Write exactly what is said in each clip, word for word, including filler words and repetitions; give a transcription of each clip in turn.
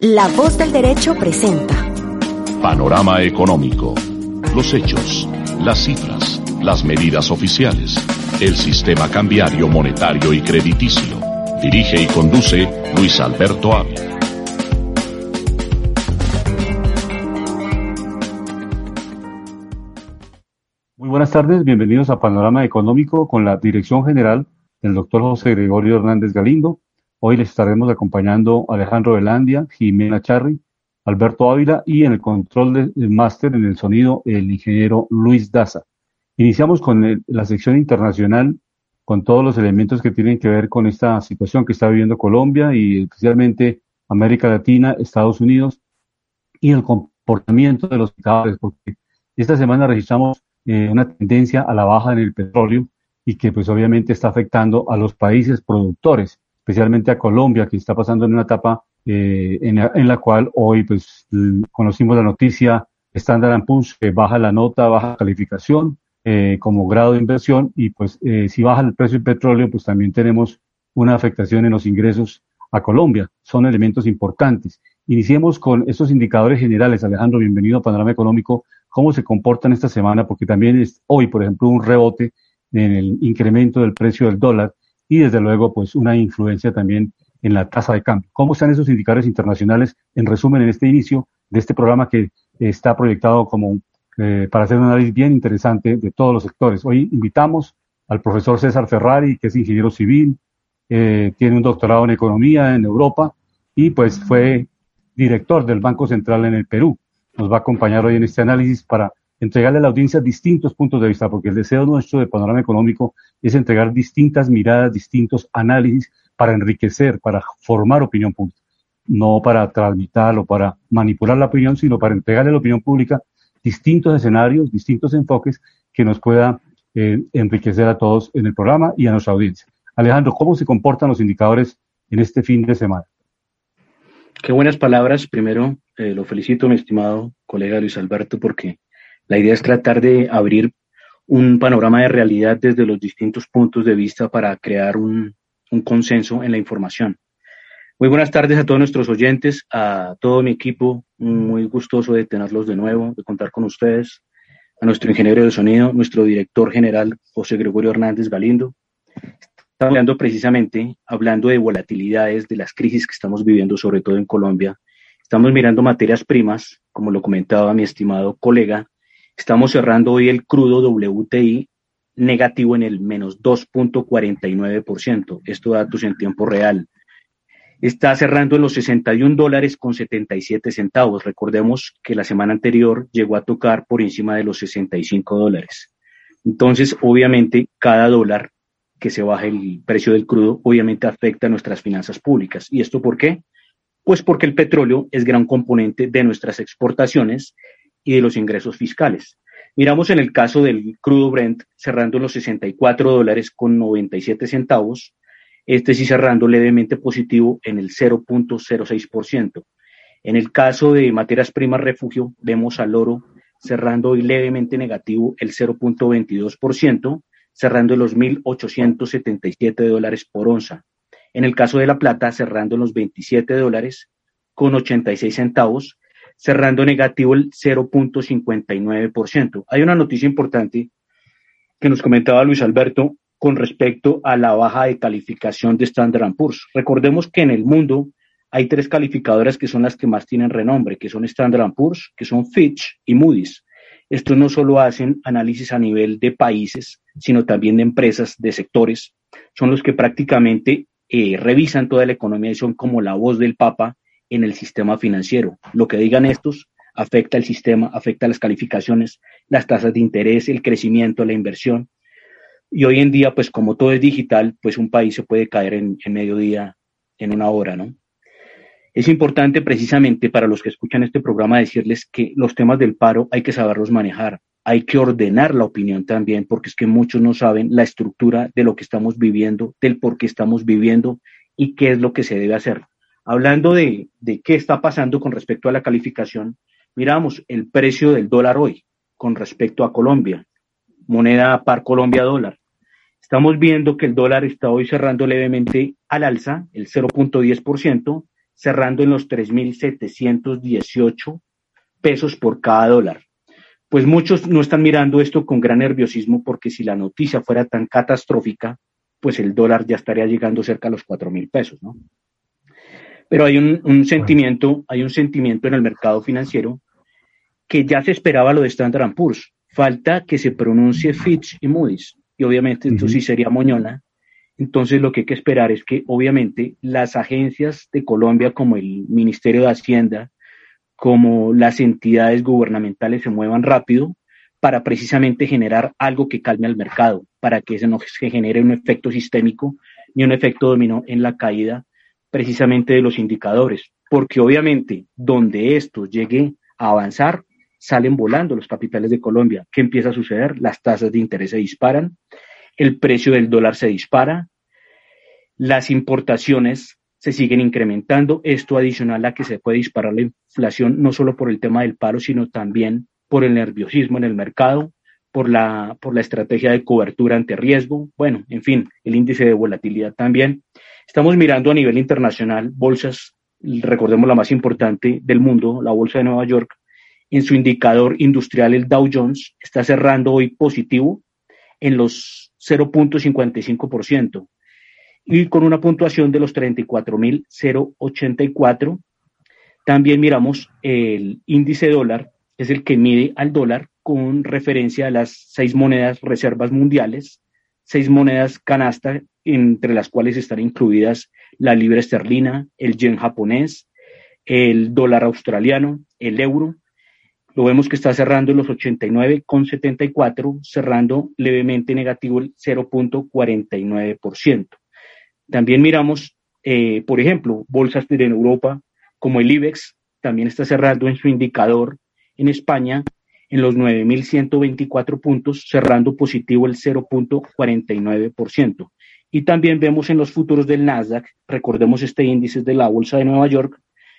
La Voz del Derecho presenta Panorama Económico. Los hechos, las cifras, las medidas oficiales, el sistema cambiario, monetario y crediticio. Dirige y conduce Luis Alberto Ávila. Muy buenas tardes, bienvenidos a Panorama Económico con la dirección general del doctor José Gregorio Hernández Galindo. Hoy les estaremos acompañando Alejandro Velandia, Jimena Charri, Alberto Ávila y en el control del máster en el sonido el ingeniero Luis Daza. Iniciamos con el, la sección internacional con todos los elementos que tienen que ver con esta situación que está viviendo Colombia y especialmente América Latina, Estados Unidos y el comportamiento de los indicadores, porque esta semana registramos eh, una tendencia a la baja en el petróleo y que pues obviamente está afectando a los países productores, especialmente a Colombia, que está pasando en una etapa eh, en, la, en la cual hoy pues conocimos la noticia Standard and Poor's que baja la nota, baja calificación eh, como grado de inversión y pues eh, si baja el precio del petróleo pues también tenemos una afectación en los ingresos a Colombia. Son elementos importantes. Iniciemos con estos indicadores generales. Alejandro, bienvenido a Panorama Económico. ¿Cómo se comportan esta semana? Porque también es hoy, por ejemplo, un rebote en el incremento del precio del dólar y desde luego pues una influencia también en la tasa de cambio. ¿Cómo están esos indicadores internacionales en resumen en este inicio de este programa que está proyectado como eh, para hacer un análisis bien interesante de todos los sectores? Hoy invitamos al profesor César Ferrari, que es ingeniero civil, eh, tiene un doctorado en economía en Europa y pues fue director del Banco Central en el Perú. Nos va a acompañar hoy en este análisis para entregarle a la audiencia distintos puntos de vista, porque el deseo nuestro de Panorama Económico es entregar distintas miradas, distintos análisis para enriquecer, para formar opinión pública, no para transmitir o para manipular la opinión, sino para entregarle a la opinión pública distintos escenarios, distintos enfoques que nos pueda eh, enriquecer a todos en el programa y a nuestra audiencia. Alejandro, ¿cómo se comportan los indicadores en este fin de semana? Qué buenas palabras. Primero, eh, lo felicito, mi estimado colega Luis Alberto, porque la idea es tratar de abrir un panorama de realidad desde los distintos puntos de vista para crear un, un consenso en la información. Muy buenas tardes a todos nuestros oyentes, a todo mi equipo, muy gustoso de tenerlos de nuevo, de contar con ustedes, a nuestro ingeniero de sonido, nuestro director general José Gregorio Hernández Galindo. Estamos hablando precisamente, hablando de volatilidades, de las crisis que estamos viviendo, sobre todo en Colombia. Estamos mirando materias primas, como lo comentaba mi estimado colega. Estamos cerrando hoy el crudo W T I negativo en el menos dos punto cuarenta y nueve por ciento. Esto datos en tiempo real. Está cerrando en los sesenta y un dólares con setenta y siete centavos. Recordemos que la semana anterior llegó a tocar por encima de los sesenta y cinco dólares. Entonces, obviamente, cada dólar que se baje el precio del crudo, obviamente afecta a nuestras finanzas públicas. ¿Y esto por qué? Pues porque el petróleo es gran componente de nuestras exportaciones y de los ingresos fiscales. Miramos en el caso del crudo Brent cerrando en los sesenta y cuatro dólares con noventa y siete centavos, este sí cerrando levemente positivo en el cero punto cero seis por ciento. En el caso de materias primas refugio, vemos al oro cerrando hoy levemente negativo el cero punto veintidós por ciento, cerrando en los mil ochocientos setenta y siete dólares por onza. En el caso de la plata, cerrando en los veintisiete dólares con ochenta y seis centavos, cerrando negativo el cero punto cincuenta y nueve por ciento. Hay una noticia importante que nos comentaba Luis Alberto con respecto a la baja de calificación de Standard and Poor's. Recordemos que en el mundo hay tres calificadoras que son las que más tienen renombre, que son Standard and Poor's, que son Fitch y Moody's. Estos no solo hacen análisis a nivel de países, sino también de empresas, de sectores. Son los que prácticamente eh, revisan toda la economía y son como la voz del Papa en el sistema financiero. Lo que digan estos afecta el sistema, afecta las calificaciones, las tasas de interés, el crecimiento, la inversión. Y hoy en día, pues como todo es digital, pues un país se puede caer en, en mediodía, en una hora, ¿no? Es importante precisamente para los que escuchan este programa decirles que los temas del paro hay que saberlos manejar, hay que ordenar la opinión también, porque es que muchos no saben la estructura de lo que estamos viviendo, del por qué estamos viviendo y qué es lo que se debe hacer. Hablando de, de qué está pasando con respecto a la calificación, miramos el precio del dólar hoy con respecto a Colombia, moneda par Colombia-dólar. Estamos viendo que el dólar está hoy cerrando levemente al alza, el cero punto diez por ciento, cerrando en los tres mil setecientos dieciocho pesos por cada dólar. Pues muchos no están mirando esto con gran nerviosismo porque si la noticia fuera tan catastrófica, pues el dólar ya estaría llegando cerca a los cuatro mil pesos, ¿no? Pero hay un, un sentimiento, hay un sentimiento en el mercado financiero que ya se esperaba lo de Standard and Poor's. Falta que se pronuncie Fitch y Moody's, y obviamente esto uh-huh. sí sería moñona. Entonces lo que hay que esperar es que obviamente las agencias de Colombia como el Ministerio de Hacienda, como las entidades gubernamentales se muevan rápido para precisamente generar algo que calme al mercado, para que no se genere un efecto sistémico ni un efecto dominó en la caída precisamente de los indicadores, porque obviamente donde esto llegue a avanzar, salen volando los capitales de Colombia. ¿Qué empieza a suceder? Las tasas de interés se disparan, el precio del dólar se dispara, las importaciones se siguen incrementando, esto adicional a que se puede disparar la inflación no solo por el tema del paro, sino también por el nerviosismo en el mercado, por la, por la estrategia de cobertura ante riesgo, bueno, en fin, el índice de volatilidad también. Estamos mirando a nivel internacional bolsas, recordemos la más importante del mundo, la bolsa de Nueva York, en su indicador industrial el Dow Jones está cerrando hoy positivo en los cero punto cincuenta y cinco por ciento y con una puntuación de los treinta y cuatro mil ochenta y cuatro. También miramos el índice dólar, es el que mide al dólar con referencia a las seis monedas reservas mundiales, seis monedas canasta, entre las cuales están incluidas la libra esterlina, el yen japonés, el dólar australiano, el euro. Lo vemos que está cerrando en los ochenta y nueve con setenta y cuatro, cerrando levemente negativo el cero punto cuarenta y nueve por ciento. También miramos, eh, por ejemplo, bolsas de Europa como el IBEX, también está cerrando en su indicador en España en los nueve mil ciento veinticuatro puntos, cerrando positivo el cero punto cuarenta y nueve por ciento. Y también vemos en los futuros del Nasdaq, recordemos este índice de la bolsa de Nueva York,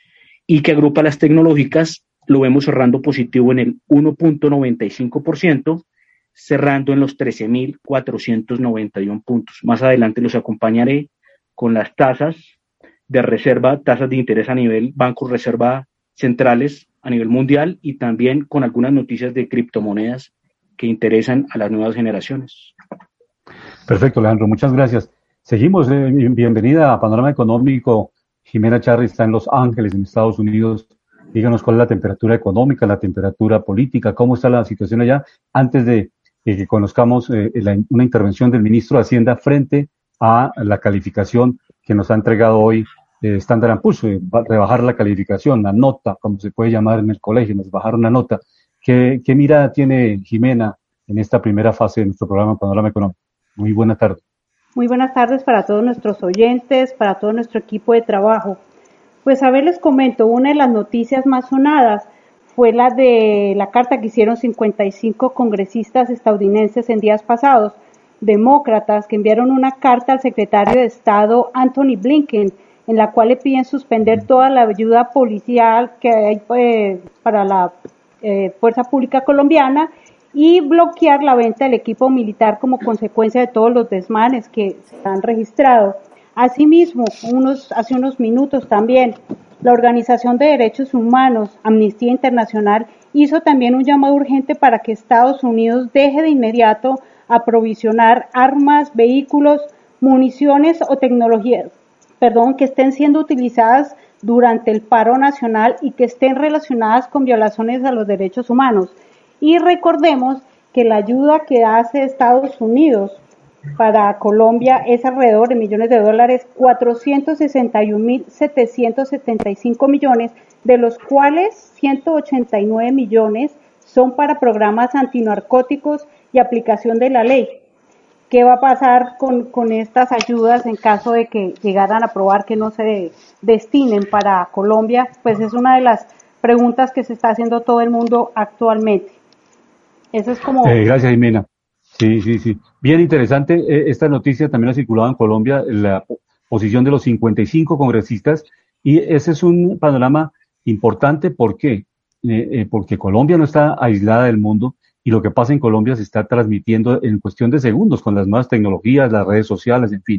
y que agrupa las tecnológicas, lo vemos cerrando positivo en el uno punto noventa y cinco por ciento, cerrando en los trece mil cuatrocientos noventa y uno puntos. Más adelante los acompañaré con las tasas de reserva, tasas de interés a nivel bancos reserva centrales a nivel mundial y también con algunas noticias de criptomonedas que interesan a las nuevas generaciones. Perfecto, Alejandro, muchas gracias. Seguimos, eh, bienvenida a Panorama Económico. Jimena Charri está en Los Ángeles, en Estados Unidos. Díganos cuál es la temperatura económica, la temperatura política, cómo está la situación allá, antes de eh, que conozcamos eh, la, una intervención del ministro de Hacienda frente a la calificación que nos ha entregado hoy eh, Standard and Poor's, eh, rebajar la calificación, la nota, como se puede llamar en el colegio, nos bajaron la nota. ¿Qué, qué mirada tiene Jimena en esta primera fase de nuestro programa Panorama Económico? Muy buenas tardes. Muy buenas tardes para todos nuestros oyentes, para todo nuestro equipo de trabajo. Pues a ver, les comento, una de las noticias más sonadas fue la de la carta que hicieron cincuenta y cinco congresistas estadounidenses en días pasados, demócratas, que enviaron una carta al secretario de Estado Anthony Blinken, en la cual le piden suspender toda la ayuda policial que hay eh, para la eh, Fuerza Pública Colombiana y bloquear la venta del equipo militar como consecuencia de todos los desmanes que se han registrado. Asimismo, unos, hace unos minutos también, la Organización de Derechos Humanos, Amnistía Internacional, hizo también un llamado urgente para que Estados Unidos deje de inmediato aprovisionar armas, vehículos, municiones o tecnologías, perdón, que estén siendo utilizadas durante el paro nacional y que estén relacionadas con violaciones a los derechos humanos. Y recordemos que la ayuda que hace Estados Unidos para Colombia es alrededor de millones de dólares, cuatrocientos sesenta y un mil setecientos setenta y cinco millones, de los cuales ciento ochenta y nueve millones son para programas antinarcóticos y aplicación de la ley. ¿Qué va a pasar con, con estas ayudas en caso de que llegaran a aprobar que no se destinen para Colombia? Pues es una de las preguntas que se está haciendo todo el mundo actualmente. Eso es como... Eh, gracias, Jimena. Sí, sí, sí. Bien interesante. Eh, esta noticia también ha circulado en Colombia, la posición de los cincuenta y cinco congresistas, y ese es un panorama importante. ¿Por qué? Eh, eh, porque Colombia no está aislada del mundo y lo que pasa en Colombia se está transmitiendo en cuestión de segundos con las nuevas tecnologías, las redes sociales, en fin.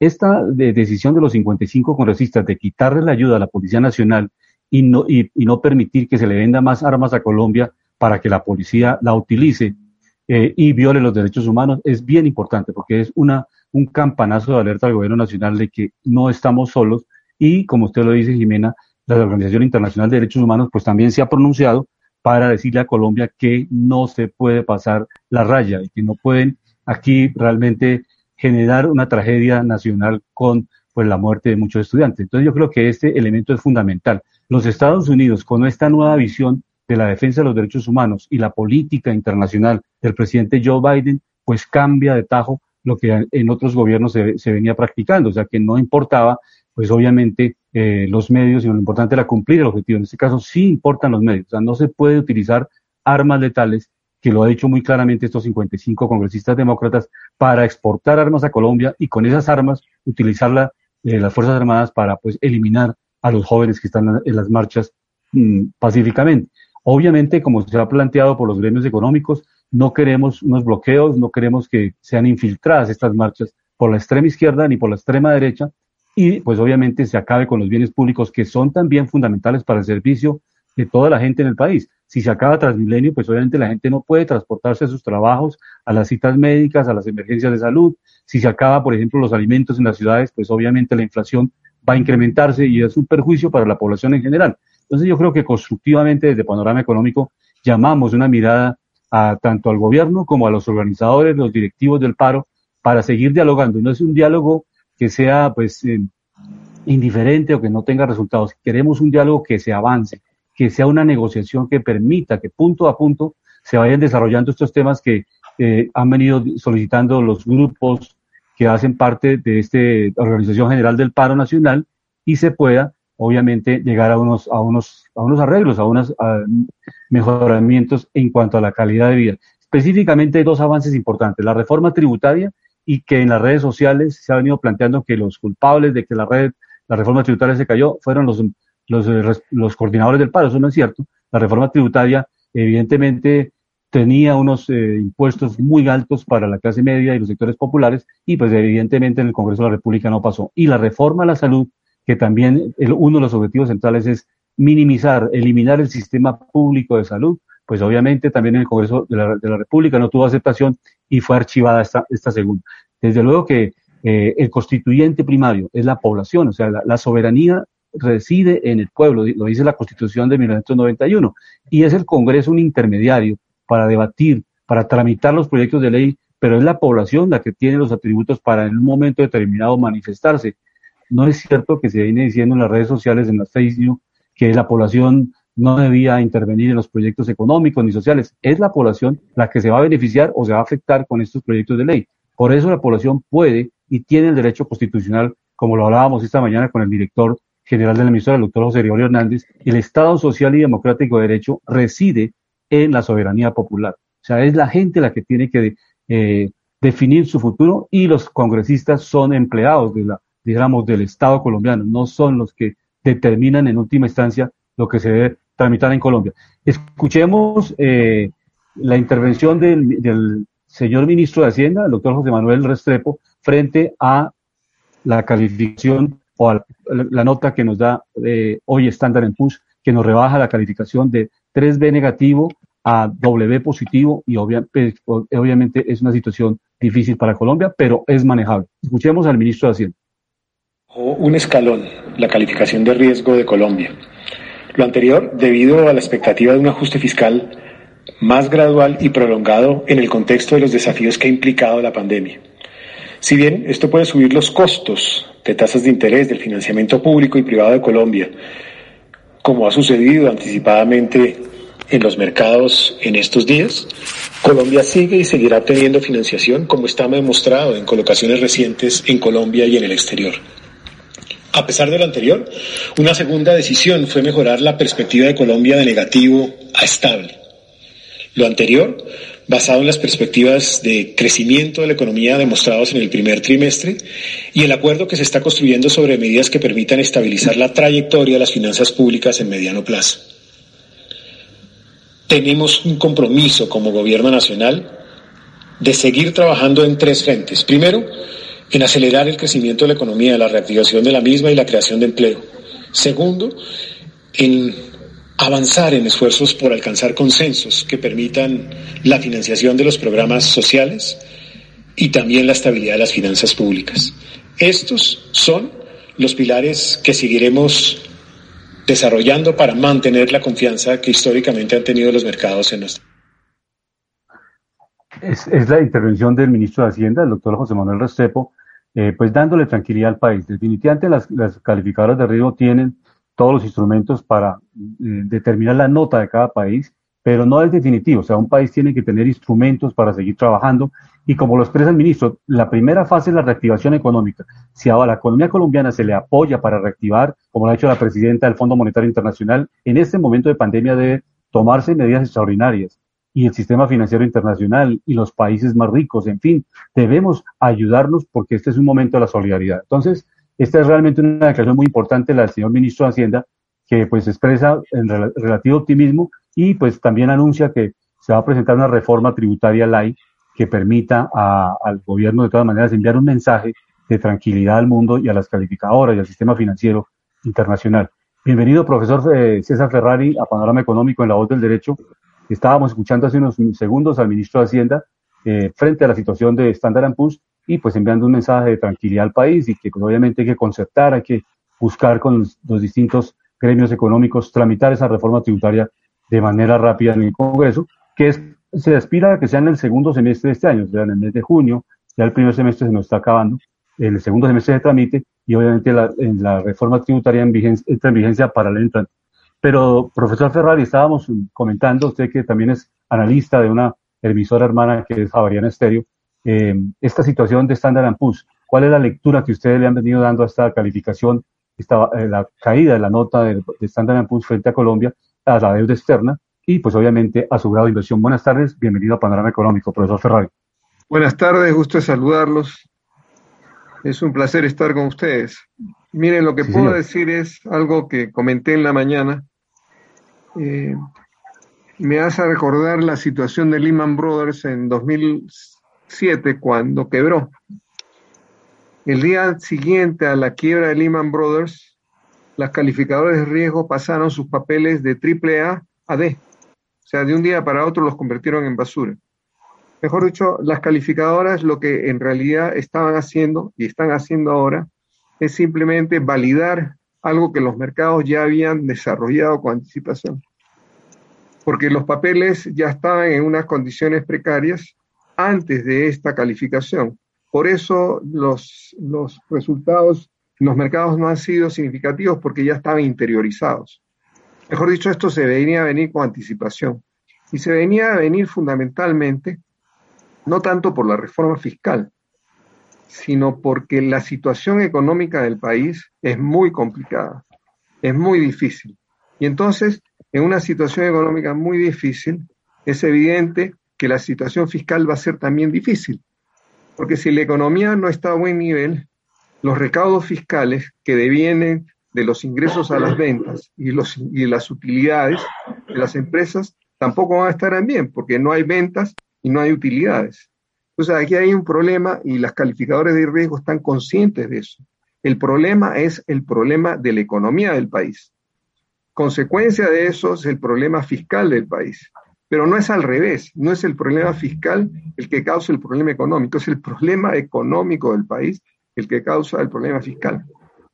esta de decisión de los cincuenta y cinco congresistas de quitarle la ayuda a la Policía Nacional y no, y, y no permitir que se le venda más armas a Colombia para que la policía la utilice eh, y viole los derechos humanos es bien importante, porque es una un campanazo de alerta al gobierno nacional de que no estamos solos y, como usted lo dice, Jimena, la Organización Internacional de Derechos Humanos pues también se ha pronunciado para decirle a Colombia que no se puede pasar la raya y que no pueden aquí realmente generar una tragedia nacional con pues la muerte de muchos estudiantes. Entonces yo creo que este elemento es fundamental. Los Estados Unidos, con esta nueva visión de la defensa de los derechos humanos y la política internacional del presidente Joe Biden, pues cambia de tajo lo que en otros gobiernos se, se venía practicando, o sea que no importaba, pues obviamente, eh, los medios, sino lo importante era cumplir el objetivo. En este caso sí importan los medios, o sea, no se puede utilizar armas letales, que lo ha dicho muy claramente estos cincuenta y cinco congresistas demócratas, para exportar armas a Colombia y con esas armas utilizarla eh, las Fuerzas Armadas para pues eliminar a los jóvenes que están en las marchas mmm, pacíficamente. Obviamente, como se ha planteado por los gremios económicos, no queremos unos bloqueos, no queremos que sean infiltradas estas marchas por la extrema izquierda ni por la extrema derecha y pues obviamente se acabe con los bienes públicos que son también fundamentales para el servicio de toda la gente en el país. Si se acaba Transmilenio, pues obviamente la gente no puede transportarse a sus trabajos, a las citas médicas, a las emergencias de salud. Si se acaba, por ejemplo, los alimentos en las ciudades, pues obviamente la inflación va a incrementarse y es un perjuicio para la población en general. Entonces yo creo que constructivamente desde Panorama Económico llamamos una mirada a tanto al gobierno como a los organizadores, los directivos del paro, para seguir dialogando. No es un diálogo que sea pues eh, indiferente o que no tenga resultados. Queremos un diálogo que se avance, que sea una negociación que permita que punto a punto se vayan desarrollando estos temas que eh, han venido solicitando los grupos que hacen parte de esta Organización General del Paro Nacional y se pueda obviamente llegar a unos a unos a unos arreglos, a unos a mejoramientos en cuanto a la calidad de vida. Específicamente hay dos avances importantes: la reforma tributaria, y que en las redes sociales se ha venido planteando que los culpables de que la red la reforma tributaria se cayó fueron los los los coordinadores del paro. Eso no es cierto. La reforma tributaria evidentemente tenía unos eh, impuestos muy altos para la clase media y los sectores populares y pues evidentemente en el Congreso de la República no pasó. Y la reforma a la salud, que también el, uno de los objetivos centrales es minimizar, eliminar el sistema público de salud, pues obviamente también en el Congreso de la, de la República no tuvo aceptación y fue archivada esta, esta segunda. Desde luego que eh, el constituyente primario es la población, o sea, la, la soberanía reside en el pueblo, lo dice la Constitución de mil novecientos noventa y uno, y es el Congreso un intermediario para debatir, para tramitar los proyectos de ley, pero es la población la que tiene los atributos para en un momento determinado manifestarse. No es cierto que se viene diciendo en las redes sociales, en las fake news, que la población no debía intervenir en los proyectos económicos ni sociales. Es la población la que se va a beneficiar o se va a afectar con estos proyectos de ley. Por eso la población puede y tiene el derecho constitucional, como lo hablábamos esta mañana con el director general de la emisora, el doctor José Gregorio Hernández. El Estado social y democrático de derecho reside en la soberanía popular. O sea, es la gente la que tiene que eh, definir su futuro y los congresistas son empleados de la digamos, del Estado colombiano, no son los que determinan en última instancia lo que se debe tramitar en Colombia. Escuchemos eh, la intervención del, del señor ministro de Hacienda, el doctor José Manuel Restrepo, frente a la calificación o a la, la nota que nos da eh, hoy Standard and Poor's, que nos rebaja la calificación de tres B negativo a W positivo y obvia, pues, obviamente es una situación difícil para Colombia, pero es manejable. Escuchemos al ministro de Hacienda. Un escalón la calificación de riesgo de Colombia. Lo anterior debido a la expectativa de un ajuste fiscal más gradual y prolongado en el contexto de los desafíos que ha implicado la pandemia. Si bien esto puede subir los costos de tasas de interés del financiamiento público y privado de Colombia, como ha sucedido anticipadamente en los mercados en estos días, Colombia sigue y seguirá obteniendo financiación, como está demostrado en colocaciones recientes en Colombia y en el exterior. A pesar de lo anterior, una segunda decisión fue mejorar la perspectiva de Colombia de negativo a estable. Lo anterior, basado en las perspectivas de crecimiento de la economía demostrados en el primer trimestre y el acuerdo que se está construyendo sobre medidas que permitan estabilizar la trayectoria de las finanzas públicas en mediano plazo. Tenemos un compromiso como Gobierno Nacional de seguir trabajando en tres frentes. Primero, en acelerar el crecimiento de la economía, la reactivación de la misma y la creación de empleo. Segundo, en avanzar en esfuerzos por alcanzar consensos que permitan la financiación de los programas sociales y también la estabilidad de las finanzas públicas. Estos son los pilares que seguiremos desarrollando para mantener la confianza que históricamente han tenido los mercados en nuestro país. Es, es la intervención del ministro de Hacienda, el doctor José Manuel Restrepo, eh, pues dándole tranquilidad al país. Definitivamente las, las calificadoras de riesgo tienen todos los instrumentos para eh, determinar la nota de cada país, pero no es definitivo. O sea, un país tiene que tener instrumentos para seguir trabajando y como lo expresa el ministro, la primera fase es la reactivación económica. Si a la economía colombiana se le apoya para reactivar, como lo ha hecho la presidenta del Fondo Monetario Internacional, en este momento de pandemia debe tomarse medidas extraordinarias. Y el sistema financiero internacional y los países más ricos, en fin, debemos ayudarnos porque este es un momento de la solidaridad. Entonces, esta es realmente una declaración muy importante la del señor ministro de Hacienda, que pues expresa en rel- relativo optimismo y pues también anuncia que se va a presentar una reforma tributaria light que permita a, al gobierno de todas maneras enviar un mensaje de tranquilidad al mundo y a las calificadoras y al sistema financiero internacional. Bienvenido, profesor eh, César Ferrari, a Panorama Económico en La Voz del Derecho. Estábamos escuchando hace unos segundos al ministro de Hacienda eh, frente a la situación de Standard and Poor's y pues enviando un mensaje de tranquilidad al país y que pues, obviamente hay que concertar, hay que buscar con los, los distintos gremios económicos tramitar esa reforma tributaria de manera rápida en el Congreso, que es, se aspira a que sea en el segundo semestre de este año, o sea, en el mes de junio, ya el primer semestre se nos está acabando, el segundo semestre se tramite y obviamente la, en la reforma tributaria en vigencia, entra en vigencia para el entrante. Pero, profesor Ferrari, estábamos comentando, usted que también es analista de una emisora hermana que es Javeriana Estéreo, eh, esta situación de Standard and Poor's, ¿cuál es la lectura que ustedes le han venido dando a esta calificación, esta, eh, la caída de la nota de, de Standard and Poor's frente a Colombia, a la deuda externa y pues obviamente a su grado de inversión? Buenas tardes, bienvenido a Panorama Económico, profesor Ferrari. Buenas tardes, gusto de saludarlos. Es un placer estar con ustedes. Miren, lo que Sí, puedo señor. decir es algo que comenté en la mañana. Eh, me hace recordar la situación de Lehman Brothers en dos mil siete, cuando quebró. El día siguiente a la quiebra de Lehman Brothers, las calificadoras de riesgo pasaron sus papeles de triple A a D. O sea, de un día para otro los convirtieron en basura. Mejor dicho, las calificadoras lo que en realidad estaban haciendo y están haciendo ahora es simplemente validar algo que los mercados ya habían desarrollado con anticipación. Porque los papeles ya estaban en unas condiciones precarias antes de esta calificación. Por eso los, los resultados en los mercados no han sido significativos porque ya estaban interiorizados. Mejor dicho, esto se venía a venir con anticipación. Y se venía a venir fundamentalmente no tanto por la reforma fiscal, sino porque la situación económica del país es muy complicada, es muy difícil. Y entonces, en una situación económica muy difícil, es evidente que la situación fiscal va a ser también difícil, porque si la economía no está a buen nivel, los recaudos fiscales que devienen de los ingresos a las ventas y, los, y las utilidades de las empresas tampoco van a estar bien, porque no hay ventas y no hay utilidades. Entonces aquí hay un problema y las calificadoras de riesgo están conscientes de eso. El problema es el problema de la economía del país. Consecuencia de eso es el problema fiscal del país. Pero no es al revés, no es el problema fiscal el que causa el problema económico, es el problema económico del país el que causa el problema fiscal.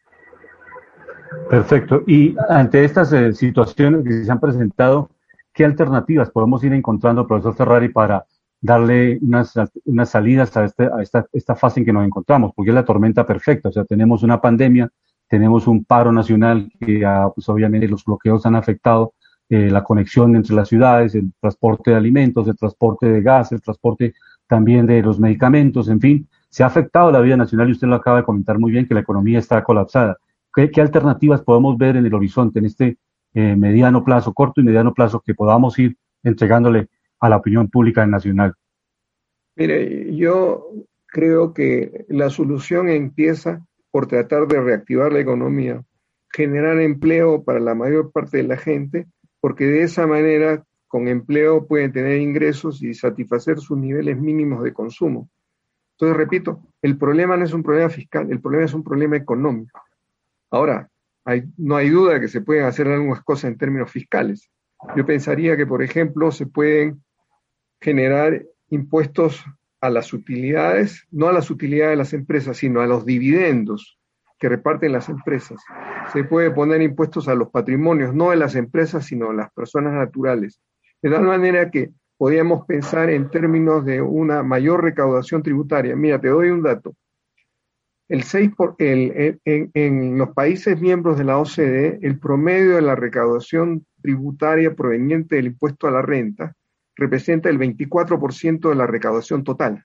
Perfecto. Y ante estas eh, situaciones que se han presentado, ¿qué alternativas podemos ir encontrando, profesor Ferrari, para darle unas, unas salidas a, este, a esta, esta fase en que nos encontramos? Porque es la tormenta perfecta. O sea, tenemos una pandemia, tenemos un paro nacional que ah, pues obviamente los bloqueos han afectado eh, la conexión entre las ciudades, el transporte de alimentos, el transporte de gas, el transporte también de los medicamentos, en fin, se ha afectado la vida nacional y usted lo acaba de comentar muy bien, que la economía está colapsada. ¿Qué, qué alternativas podemos ver en el horizonte, en este eh, mediano plazo, corto y mediano plazo, que podamos ir entregándole a la opinión pública nacional? Mire, yo creo que la solución empieza por tratar de reactivar la economía, generar empleo para la mayor parte de la gente, porque de esa manera, con empleo, pueden tener ingresos y satisfacer sus niveles mínimos de consumo. Entonces, repito, el problema no es un problema fiscal, el problema es un problema económico. Ahora, hay, no hay duda de que se pueden hacer algunas cosas en términos fiscales. Yo pensaría que, por ejemplo, se pueden generar impuestos a las utilidades, no a las utilidades de las empresas, sino a los dividendos que reparten las empresas. Se puede poner impuestos a los patrimonios, no de las empresas, sino de las personas naturales. De tal manera que podríamos pensar en términos de una mayor recaudación tributaria. Mira, te doy un dato. El seis por, el, el, en, en los países miembros de la O C D, el promedio de la recaudación tributaria proveniente del impuesto a la renta representa el veinticuatro por ciento de la recaudación total.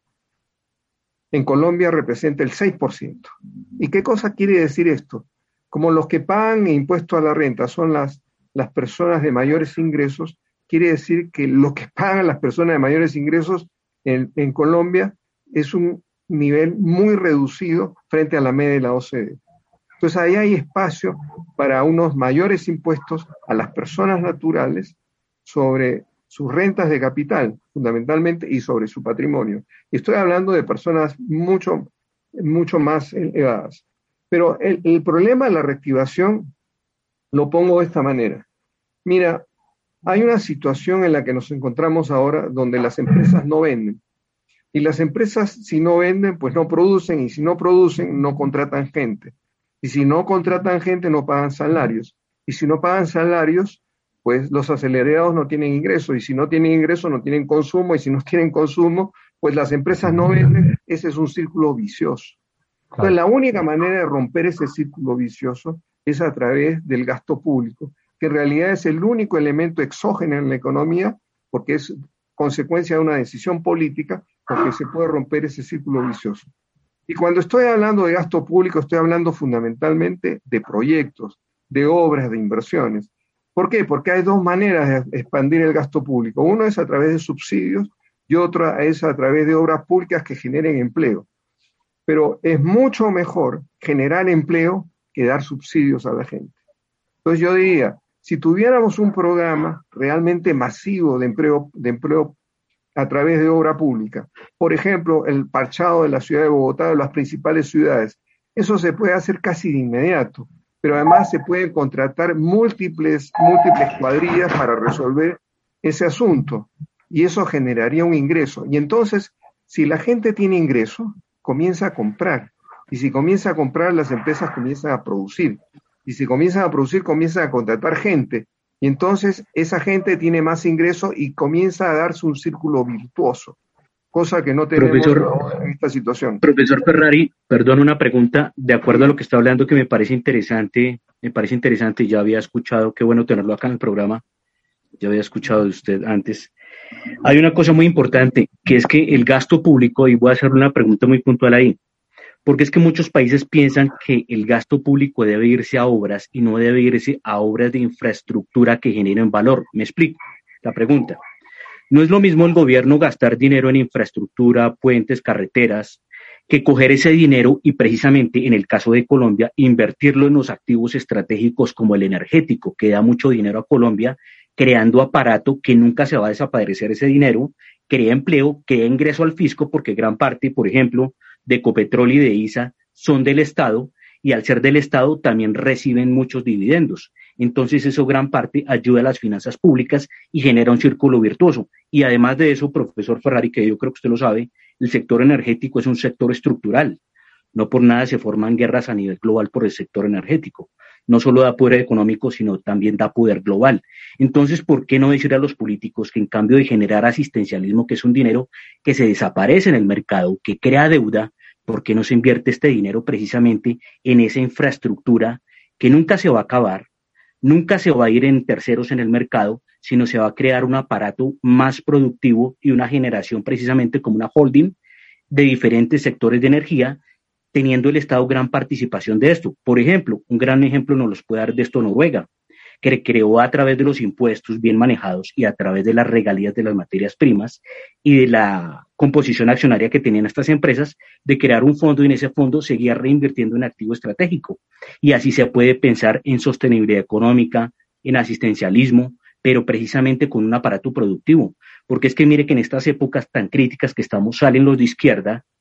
En Colombia representa el seis por ciento. ¿Y qué cosa quiere decir esto? Como los que pagan impuesto a la renta son las, las personas de mayores ingresos, quiere decir que lo que pagan las personas de mayores ingresos en, en Colombia es un nivel muy reducido frente a la media de la O C D. Entonces ahí hay espacio para unos mayores impuestos a las personas naturales sobre sus rentas de capital, fundamentalmente, y sobre su patrimonio. Estoy hablando de personas mucho, mucho más elevadas. Pero el, el problema de la reactivación lo pongo de esta manera. Mira, hay una situación en la que nos encontramos ahora donde las empresas no venden. Y las empresas, si no venden, pues no producen, y si no producen, no contratan gente. Y si no contratan gente, no pagan salarios. Y si no pagan salarios, pues los asalariados no tienen ingresos, y si no tienen ingresos, no tienen consumo, y si no tienen consumo, pues las empresas no venden. Ese es un círculo vicioso. Entonces, la única manera de romper ese círculo vicioso es a través del gasto público, que en realidad es el único elemento exógeno en la economía, porque es consecuencia de una decisión política, porque se puede romper ese círculo vicioso. Y cuando estoy hablando de gasto público, estoy hablando fundamentalmente de proyectos, de obras, de inversiones. ¿Por qué? Porque hay dos maneras de expandir el gasto público. Uno es a través de subsidios y otra es a través de obras públicas que generen empleo. Pero es mucho mejor generar empleo que dar subsidios a la gente. Entonces yo diría, si tuviéramos un programa realmente masivo de empleo, de empleo a través de obra pública, por ejemplo, el parchado de la ciudad de Bogotá, de las principales ciudades, eso se puede hacer casi de inmediato, pero además se pueden contratar múltiples, múltiples cuadrillas para resolver ese asunto, y eso generaría un ingreso. Y entonces, si la gente tiene ingreso, comienza a comprar, y si comienza a comprar, las empresas comienzan a producir, y si comienzan a producir, comienzan a contratar gente, y entonces esa gente tiene más ingreso y comienza a darse un círculo virtuoso, cosa que no tenemos Profesor, en esta situación. Profesor Ferrari, perdón, una pregunta, de acuerdo a lo que está hablando, que me parece interesante, me parece interesante, ya había escuchado, qué bueno tenerlo acá en el programa, ya había escuchado de usted antes. Hay una cosa muy importante, que es que el gasto público, y voy a hacer una pregunta muy puntual ahí, porque es que muchos países piensan que el gasto público debe irse a obras y no debe irse a obras de infraestructura que generen valor. Me explico la pregunta. No es lo mismo el gobierno gastar dinero en infraestructura, puentes, carreteras, que coger ese dinero y precisamente en el caso de Colombia, invertirlo en los activos estratégicos como el energético, que da mucho dinero a Colombia, creando aparato que nunca se va a desaparecer ese dinero, crea empleo, crea ingreso al fisco, porque gran parte, por ejemplo, de Ecopetrol y de I S A son del Estado, y al ser del Estado también reciben muchos dividendos. Entonces eso gran parte ayuda a las finanzas públicas y genera un círculo virtuoso. Y además de eso, profesor Ferrari, que yo creo que usted lo sabe, el sector energético es un sector estructural. No por nada se forman guerras a nivel global por el sector energético. No solo da poder económico, sino también da poder global. Entonces, ¿por qué no decir a los políticos que en cambio de generar asistencialismo, que es un dinero que se desaparece en el mercado, que crea deuda, ¿por qué no se invierte este dinero precisamente en esa infraestructura que nunca se va a acabar, nunca se va a ir en terceros en el mercado, sino se va a crear un aparato más productivo y una generación precisamente como una holding de diferentes sectores de energía, teniendo el Estado gran participación de esto? Por ejemplo, un gran ejemplo nos los puede dar de esto Noruega, que creó a través de los impuestos bien manejados y a través de las regalías de las materias primas y de la composición accionaria que tenían estas empresas, de crear un fondo, y en ese fondo seguía reinvirtiendo en activo estratégico. Y así se puede pensar en sostenibilidad económica, en asistencialismo, pero precisamente con un aparato productivo. Porque es que mire que en estas épocas tan críticas que estamos, salen los de izquierda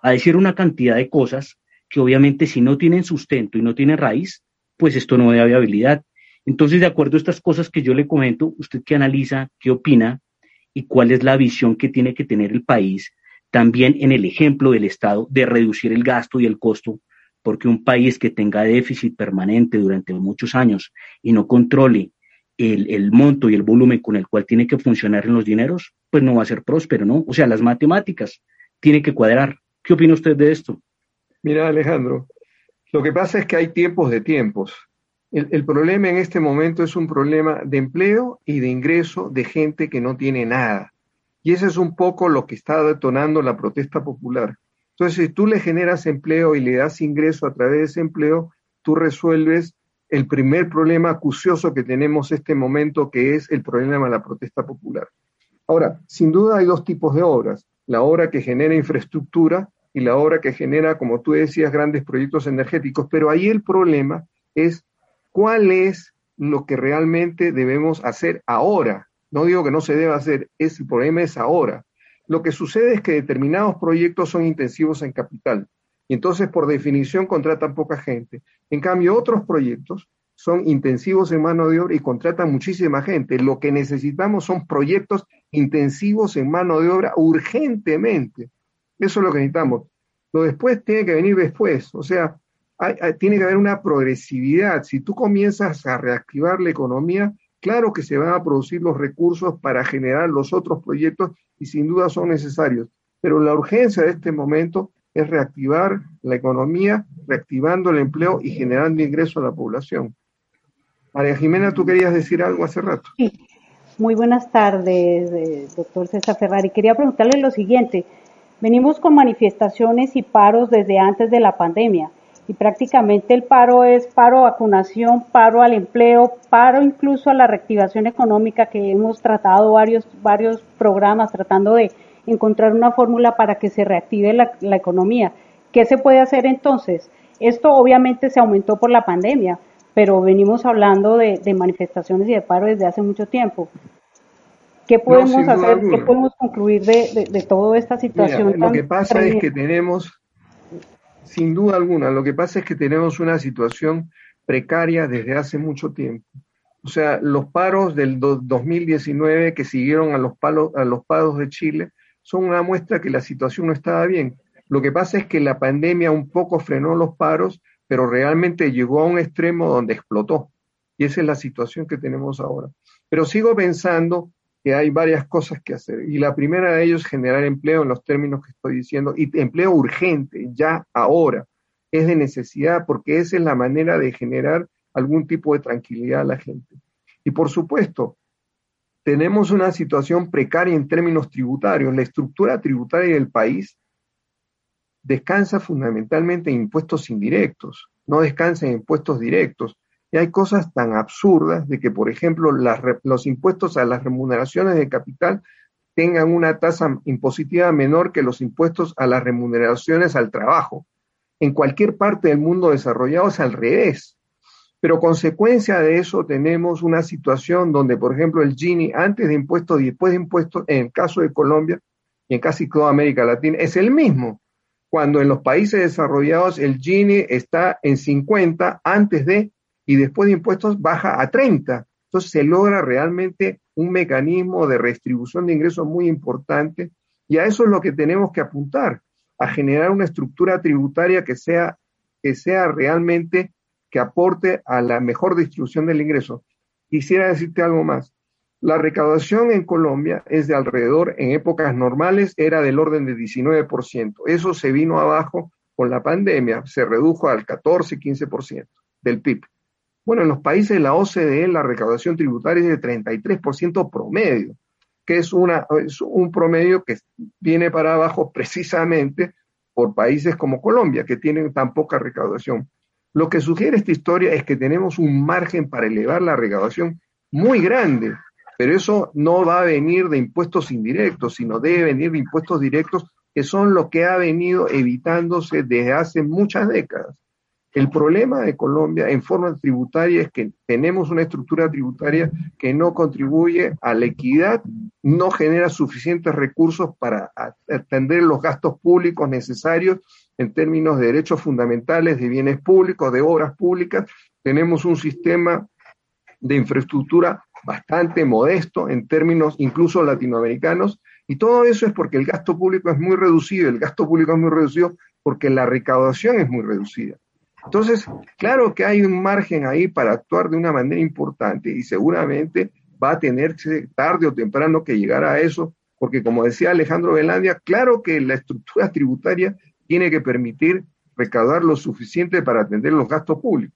a decir una cantidad de cosas que obviamente si no tienen sustento y no tienen raíz, pues esto no da viabilidad. Entonces, de acuerdo a estas cosas que yo le comento, usted qué analiza, qué opina y cuál es la visión que tiene que tener el país también en el ejemplo del Estado de reducir el gasto y el costo, porque un país que tenga déficit permanente durante muchos años y no controle el, el monto y el volumen con el cual tiene que funcionar en los dineros, pues no va a ser próspero, ¿no? O sea, las matemáticas tienen que cuadrar. ¿Qué opina usted de esto? Mira, Alejandro, lo que pasa es que hay tiempos de tiempos. El, el problema en este momento es un problema de empleo y de ingreso de gente que no tiene nada. Y eso es un poco lo que está detonando la protesta popular. Entonces, si tú le generas empleo y le das ingreso a través de ese empleo, tú resuelves el primer problema acucioso que tenemos en este momento, que es el problema de la protesta popular. Ahora, sin duda hay dos tipos de obras. La obra que genera infraestructura y la obra que genera, como tú decías, grandes proyectos energéticos. Pero ahí el problema es cuál es lo que realmente debemos hacer ahora. No digo que no se deba hacer, es, el problema es ahora. Lo que sucede es que determinados proyectos son intensivos en capital y entonces por definición contratan poca gente. En cambio, otros proyectos son intensivos en mano de obra y contratan muchísima gente. Lo que necesitamos son proyectos intensivos en mano de obra urgentemente. Eso es lo que necesitamos. Lo después tiene que venir después. O sea, hay, hay, tiene que haber una progresividad. Si tú comienzas a reactivar la economía, claro que se van a producir los recursos para generar los otros proyectos y sin duda son necesarios. Pero la urgencia de este momento es reactivar la economía, reactivando el empleo y generando ingresos a la población. María Jimena, tú querías decir algo hace rato. Sí, muy buenas tardes, eh, doctor César Ferrari. Quería preguntarle lo siguiente. Venimos con manifestaciones y paros desde antes de la pandemia y prácticamente el paro es paro a vacunación, paro al empleo, paro incluso a la reactivación económica, que hemos tratado varios, varios programas tratando de encontrar una fórmula para que se reactive la, la economía. ¿Qué se puede hacer entonces? Esto obviamente se aumentó por la pandemia, pero venimos hablando de, de manifestaciones y de paro desde hace mucho tiempo. ¿Qué podemos no, hacer? Alguna. ¿Qué podemos concluir de, de, de toda esta situación? Mira, lo que pasa tremenda? es que tenemos, sin duda alguna, lo que pasa es que tenemos una situación precaria desde hace mucho tiempo. O sea, los paros del do, dos mil diecinueve que siguieron a los, palos, a los paros de Chile son una muestra que la situación no estaba bien. Lo que pasa es que la pandemia un poco frenó los paros, pero realmente llegó a un extremo donde explotó. Y esa es la situación que tenemos ahora. Pero sigo pensando que hay varias cosas que hacer. Y la primera de ellos es generar empleo en los términos que estoy diciendo, y empleo urgente, ya ahora. Es de necesidad, porque esa es la manera de generar algún tipo de tranquilidad a la gente. Y por supuesto, tenemos una situación precaria en términos tributarios. La estructura tributaria del país descansa fundamentalmente en impuestos indirectos, no descansa en impuestos directos. Y hay cosas tan absurdas de que, por ejemplo, las, los impuestos a las remuneraciones de capital tengan una tasa impositiva menor que los impuestos a las remuneraciones al trabajo. En cualquier parte del mundo desarrollado es al revés. Pero consecuencia de eso tenemos una situación donde, por ejemplo, el Gini antes de impuestos y después de impuestos, en el caso de Colombia y en casi toda América Latina, es el mismo. Cuando en los países desarrollados el Gini está en cincuenta antes de y después de impuestos baja a treinta. Entonces se logra realmente un mecanismo de redistribución de ingresos muy importante y a eso es lo que tenemos que apuntar, a generar una estructura tributaria que sea, que sea realmente que aporte a la mejor distribución del ingreso. Quisiera decirte algo más. La recaudación en Colombia es de alrededor, en épocas normales, era del orden de diecinueve por ciento. Eso se vino abajo con la pandemia, se redujo al catorce, quince por ciento del P I B. Bueno, en los países de la O C D E la recaudación tributaria es de treinta y tres por ciento promedio, que es, una, es un promedio que viene para abajo precisamente por países como Colombia, que tienen tan poca recaudación. Lo que sugiere esta historia es que tenemos un margen para elevar la recaudación muy grande, pero eso no va a venir de impuestos indirectos, sino debe venir de impuestos directos, que son lo que ha venido evitándose desde hace muchas décadas. El problema de Colombia en forma tributaria es que tenemos una estructura tributaria que no contribuye a la equidad no genera suficientes recursos para atender los gastos públicos necesarios en términos de derechos fundamentales, de bienes públicos, de obras públicas. Tenemos un sistema de infraestructura bastante modesto en términos incluso latinoamericanos, y todo eso es porque el gasto público es muy reducido, el gasto público es muy reducido porque la recaudación es muy reducida. Entonces, claro que hay un margen ahí para actuar de una manera importante y seguramente va a tenerse tarde o temprano que llegar a eso, porque como decía Alejandro Velandia, claro que la estructura tributaria tiene que permitir recaudar lo suficiente para atender los gastos públicos.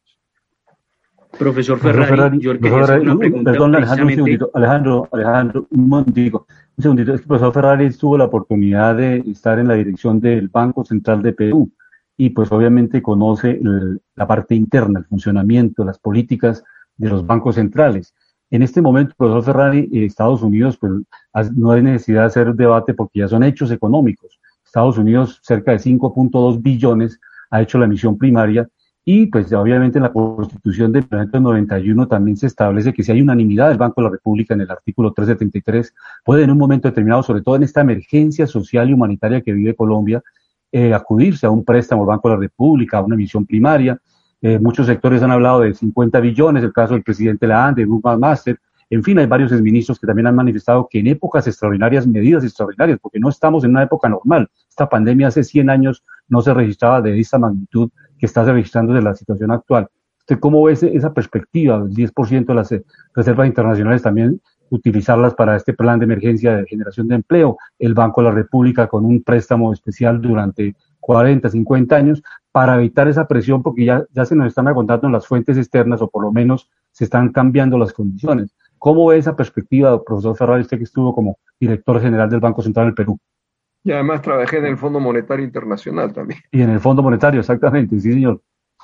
Profesor Ferrari, Ferrari yo quería hacer una pregunta. Perdón, Alejandro, un segundito, Alejandro, Alejandro, un momentito, un segundito. Es que el profesor Ferrari tuvo la oportunidad de estar en la dirección del Banco Central de Perú y pues obviamente conoce el, la parte interna, el funcionamiento, las políticas de los bancos centrales. En este momento, profesor Ferrari, eh, Estados Unidos, pues no hay necesidad de hacer debate porque ya son hechos económicos. Estados Unidos, cerca de cinco punto dos billones, ha hecho la emisión primaria. Y pues obviamente en la Constitución de mil novecientos noventa y uno también se establece que si hay unanimidad del Banco de la República en el artículo trescientos setenta y tres, puede en un momento determinado, sobre todo en esta emergencia social y humanitaria que vive Colombia, eh, acudirse a un préstamo del Banco de la República, a una emisión primaria. Eh, muchos sectores han hablado de cincuenta billones, el caso del presidente Lahan, de Burma Master. En fin, hay varios exministros que también han manifestado que en épocas extraordinarias, medidas extraordinarias, porque no estamos en una época normal. Esta pandemia hace cien años no se registraba de esta magnitud que está registrando de la situación actual. ¿Usted cómo ve ese, esa perspectiva del diez por ciento de las reservas internacionales también utilizarlas para este plan de emergencia de generación de empleo? El Banco de la República con un préstamo especial durante cuarenta, cincuenta años para evitar esa presión, porque ya, ya se nos están agotando las fuentes externas o por lo menos se están cambiando las condiciones. ¿Cómo ve esa perspectiva, profesor Ferrari, usted que estuvo como director general del Banco Central del Perú? Y además trabajé en el Fondo Monetario Internacional también. Y en el Fondo Monetario, exactamente, sí, señor.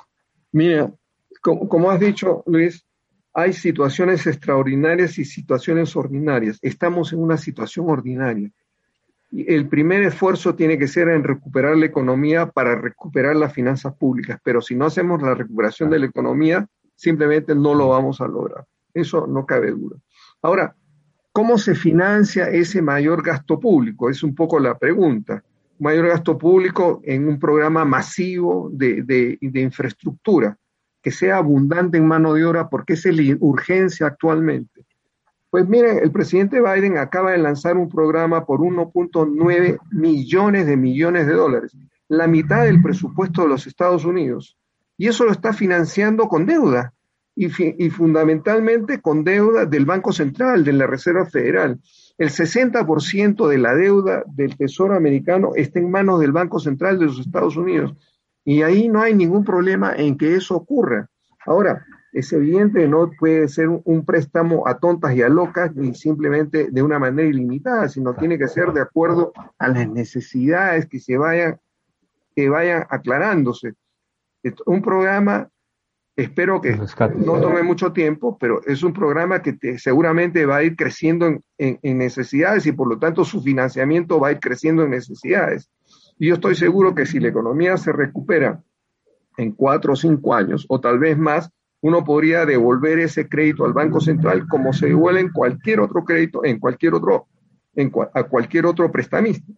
Mira, como, como has dicho, Luis, hay situaciones extraordinarias y situaciones ordinarias. Estamos en una situación ordinaria. Y el primer esfuerzo tiene que ser en recuperar la economía para recuperar las finanzas públicas, pero si no hacemos la recuperación de la economía, simplemente no lo vamos a lograr. Eso no cabe duda. Ahora, ¿cómo se financia ese mayor gasto público? Es un poco la pregunta. Mayor gasto público en un programa masivo de, de, de infraestructura, que sea abundante en mano de obra, porque es la urgencia actualmente. Pues miren, el presidente Biden acaba de lanzar un programa por uno punto nueve millones de millones de dólares, la mitad del presupuesto de los Estados Unidos, y eso lo está financiando con deuda. Y, y fundamentalmente con deuda del Banco Central, de la Reserva Federal. El sesenta por ciento de la deuda del Tesoro americano está en manos del Banco Central de los Estados Unidos. Y ahí no hay ningún problema en que eso ocurra. Ahora, es evidente que no puede ser un, un préstamo a tontas y a locas, ni simplemente de una manera ilimitada, sino tiene que ser de acuerdo a las necesidades que se vayan, que vayan aclarándose. Un programa... Espero que no tome mucho tiempo, pero es un programa que te, seguramente va a ir creciendo en, en, en necesidades y por lo tanto su financiamiento va a ir creciendo en necesidades. Y yo estoy seguro que si la economía se recupera en cuatro o cinco años, o tal vez más, uno podría devolver ese crédito al Banco Central como se devuelve en cualquier otro crédito, en cualquier otro, en, a cualquier otro prestamista.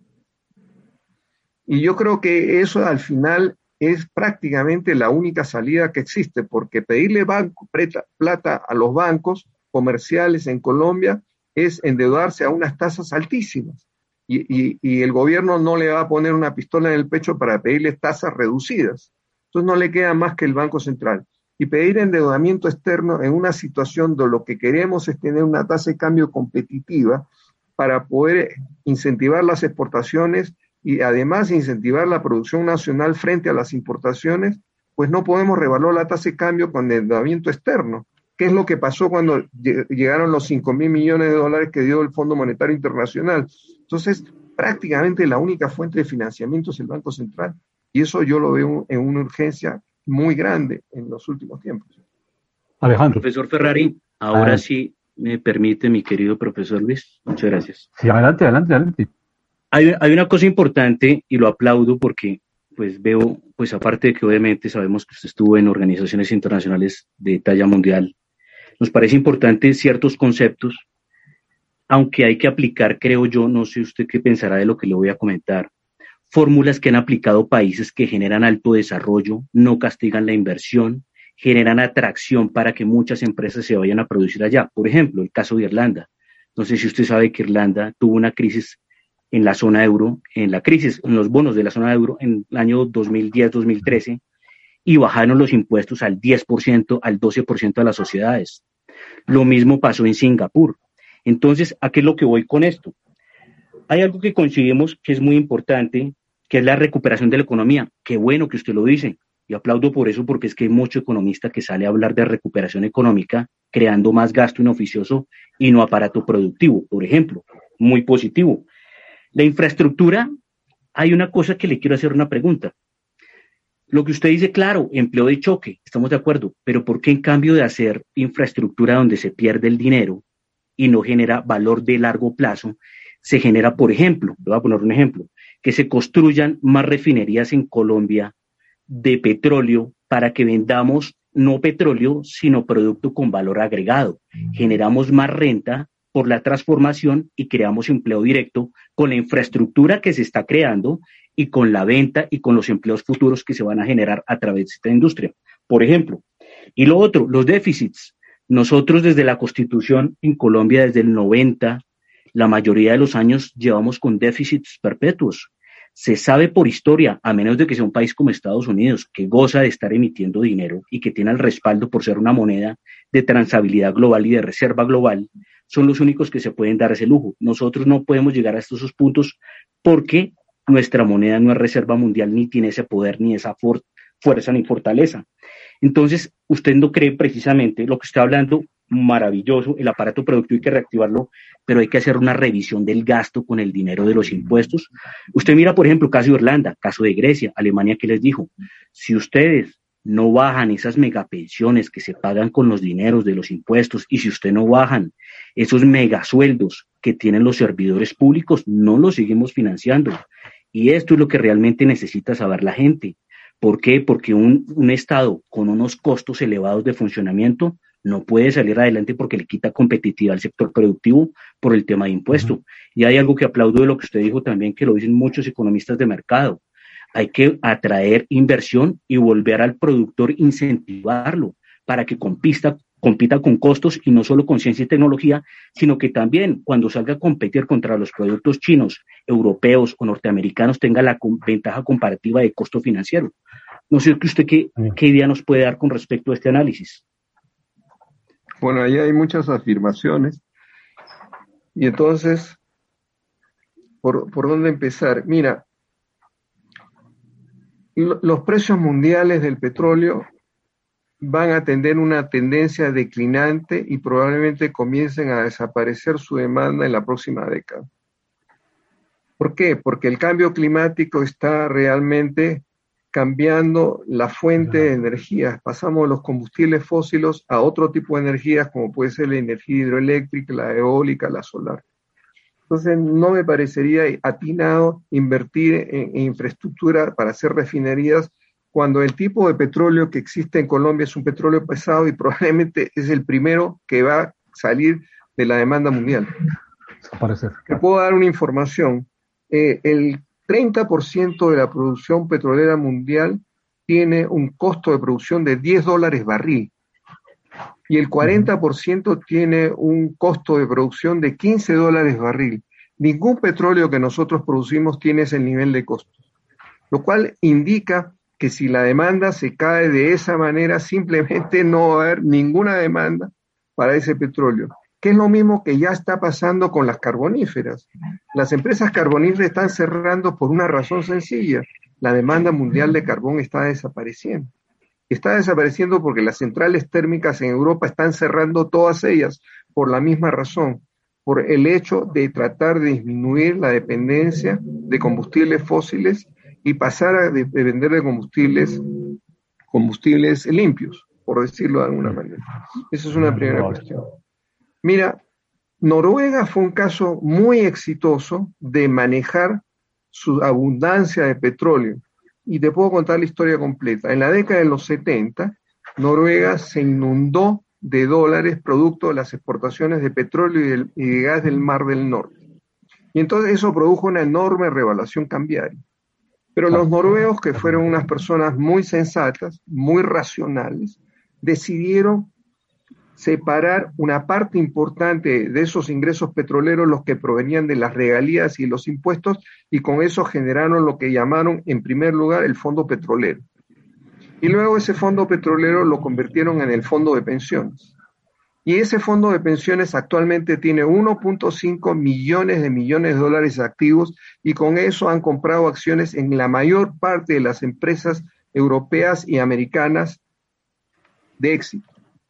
Y yo creo que eso al final es prácticamente la única salida que existe, porque pedirle banco, preta, plata a los bancos comerciales en Colombia es endeudarse a unas tasas altísimas. Y, y, y el gobierno no le va a poner una pistola en el pecho para pedirles tasas reducidas. Entonces no le queda más que el Banco Central. Y pedir endeudamiento externo en una situación donde lo que queremos es tener una tasa de cambio competitiva para poder incentivar las exportaciones y además incentivar la producción nacional frente a las importaciones, pues no podemos revaluar la tasa de cambio con endeudamiento externo. ¿Qué es lo que pasó cuando llegaron los cinco mil millones de dólares que dio el Fondo Monetario Internacional? Entonces, prácticamente la única fuente de financiamiento es el Banco Central, y eso yo lo veo en una urgencia muy grande en los últimos tiempos. Alejandro. Profesor Ferrari, ahora ah. sí me permite, mi querido profesor Luis. Muchas gracias. Sí, adelante, adelante, adelante. Hay, hay una cosa importante, y lo aplaudo porque pues veo, pues aparte de que obviamente sabemos que usted estuvo en organizaciones internacionales de talla mundial, nos parece importante ciertos conceptos aunque hay que aplicar, creo yo, no sé usted qué pensará de lo que le voy a comentar, fórmulas que han aplicado países que generan alto desarrollo, no castigan la inversión, generan atracción para que muchas empresas se vayan a producir allá. Por ejemplo, el caso de Irlanda. No sé si usted sabe que Irlanda tuvo una crisis en la zona euro, en la crisis, en los bonos de la zona euro en el año dos mil diez dos mil trece, y bajaron los impuestos al diez por ciento, al doce por ciento de las sociedades. Lo mismo pasó en Singapur. Entonces, ¿a qué es lo que voy con esto? Hay algo que coincidimos que es muy importante, que es la recuperación de la economía. Qué bueno que usted lo dice. Y aplaudo por eso, porque es que hay mucho economista que sale a hablar de recuperación económica, creando más gasto inoficioso y no aparato productivo, por ejemplo. Muy positivo. La infraestructura, hay una cosa que le quiero hacer una pregunta. Lo que usted dice, claro, empleo de choque, estamos de acuerdo, pero ¿por qué en cambio de hacer infraestructura donde se pierde el dinero y no genera valor de largo plazo, se genera, por ejemplo, le voy a poner un ejemplo, que se construyan más refinerías en Colombia de petróleo para que vendamos no petróleo, sino producto con valor agregado? Generamos más renta por la transformación y creamos empleo directo con la infraestructura que se está creando y con la venta y con los empleos futuros que se van a generar a través de esta industria, por ejemplo. Y lo otro, los déficits. Nosotros desde la Constitución en Colombia, desde el noventa, la mayoría de los años llevamos con déficits perpetuos. Se sabe por historia, a menos de que sea un país como Estados Unidos, que goza de estar emitiendo dinero y que tiene el respaldo por ser una moneda de transabilidad global y de reserva global, son los únicos que se pueden dar ese lujo. Nosotros no podemos llegar a estos puntos porque nuestra moneda no es reserva mundial, ni tiene ese poder, ni esa for- fuerza, ni fortaleza. Entonces, usted no cree precisamente lo que está hablando, maravilloso, el aparato productivo hay que reactivarlo, pero hay que hacer una revisión del gasto con el dinero de los impuestos. Usted mira, por ejemplo, caso de Irlanda, caso de Grecia, Alemania, que les dijo, si ustedes no bajan esas megapensiones que se pagan con los dineros de los impuestos, y si usted no bajan esos megasueldos que tienen los servidores públicos, no los seguimos financiando. Y esto es lo que realmente necesita saber la gente. ¿Por qué? Porque un, un Estado con unos costos elevados de funcionamiento no puede salir adelante porque le quita competitividad al sector productivo por el tema de impuesto. Uh-huh. Y hay algo que aplaudo de lo que usted dijo también, que lo dicen muchos economistas de mercado. Hay que atraer inversión y volver al productor, incentivarlo para que compita, compita con costos y no solo con ciencia y tecnología, sino que también cuando salga a competir contra los productos chinos, europeos o norteamericanos tenga la ventaja comparativa de costo financiero. No sé usted qué, qué idea nos puede dar con respecto a este análisis. Bueno, ahí hay muchas afirmaciones. Y entonces, ¿por, por dónde empezar? Mira, lo, los precios mundiales del petróleo van a tener una tendencia declinante y probablemente comiencen a desaparecer su demanda en la próxima década. ¿Por qué? Porque el cambio climático está realmente cambiando la fuente de energía. Pasamos de los combustibles fósiles a otro tipo de energías, como puede ser la energía hidroeléctrica, la eólica, la solar. Entonces, no me parecería atinado invertir en, en infraestructura para hacer refinerías cuando el tipo de petróleo que existe en Colombia es un petróleo pesado y probablemente es el primero que va a salir de la demanda mundial. Desaparecer. Te puedo dar una información. Eh, el treinta por ciento de la producción petrolera mundial tiene un costo de producción de diez dólares barril y el cuarenta por ciento tiene un costo de producción de quince dólares barril. Ningún petróleo que nosotros producimos tiene ese nivel de costos, lo cual indica que si la demanda se cae de esa manera, simplemente no va a haber ninguna demanda para ese petróleo, que es lo mismo que ya está pasando con las carboníferas. Las empresas carboníferas están cerrando por una razón sencilla: la demanda mundial de carbón está desapareciendo. Está desapareciendo porque las centrales térmicas en Europa están cerrando todas ellas por la misma razón, por el hecho de tratar de disminuir la dependencia de combustibles fósiles y pasar a depender de combustibles, combustibles limpios, por decirlo de alguna manera. Esa es una primera cuestión. Mira, Noruega fue un caso muy exitoso de manejar su abundancia de petróleo. Y te puedo contar la historia completa. En la década de los setenta, Noruega se inundó de dólares producto de las exportaciones de petróleo y, del, y de gas del Mar del Norte. Y entonces eso produjo una enorme revaluación cambiaria. Pero los noruegos, que fueron unas personas muy sensatas, muy racionales, decidieron separar una parte importante de esos ingresos petroleros, los que provenían de las regalías y los impuestos, y con eso generaron lo que llamaron, en primer lugar, el fondo petrolero. Y luego ese fondo petrolero lo convirtieron en el fondo de pensiones. Y ese fondo de pensiones actualmente tiene uno punto cinco millones de millones de dólares activos, y con eso han comprado acciones en la mayor parte de las empresas europeas y americanas de éxito.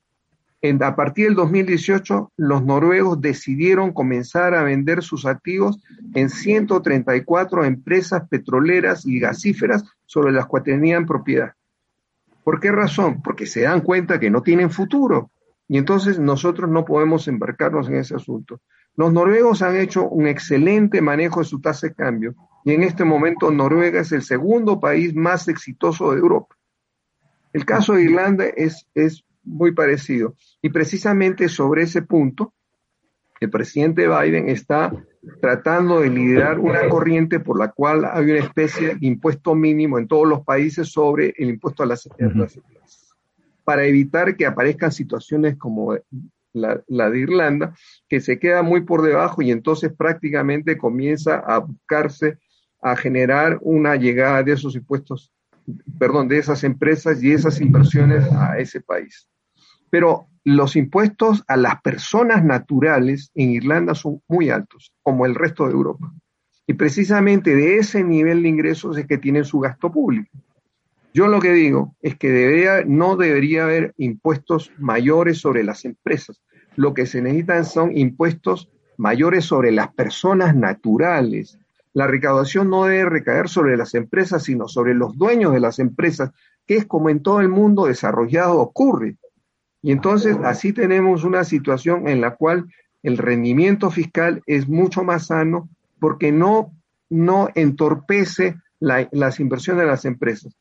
En, a partir del dos mil dieciocho, los noruegos decidieron comenzar a vender sus activos en ciento treinta y cuatro empresas petroleras y gasíferas sobre las cuales tenían propiedad. ¿Por qué razón? Porque se dan cuenta que no tienen futuro. Y entonces nosotros no podemos embarcarnos en ese asunto. Los noruegos han hecho un excelente manejo de su tasa de cambio, y en este momento Noruega es el segundo país más exitoso de Europa. El caso de Irlanda es, es muy parecido, y precisamente sobre ese punto, el presidente Biden está tratando de liderar una corriente por la cual hay una especie de impuesto mínimo en todos los países sobre el impuesto a las empresas. Uh-huh. Para evitar que aparezcan situaciones como la, la de Irlanda, que se queda muy por debajo y entonces prácticamente comienza a buscarse, a generar una llegada de esos impuestos, perdón, de esas empresas y esas inversiones a ese país. Pero los impuestos a las personas naturales en Irlanda son muy altos, como el resto de Europa. Y precisamente de ese nivel de ingresos es que tienen su gasto público. Yo lo que digo es que debería, no debería haber impuestos mayores sobre las empresas. Lo que se necesitan son impuestos mayores sobre las personas naturales. La recaudación no debe recaer sobre las empresas, sino sobre los dueños de las empresas, que es como en todo el mundo desarrollado ocurre. Y entonces así tenemos una situación en la cual el rendimiento fiscal es mucho más sano, porque no, no entorpece la, las inversiones de las empresas.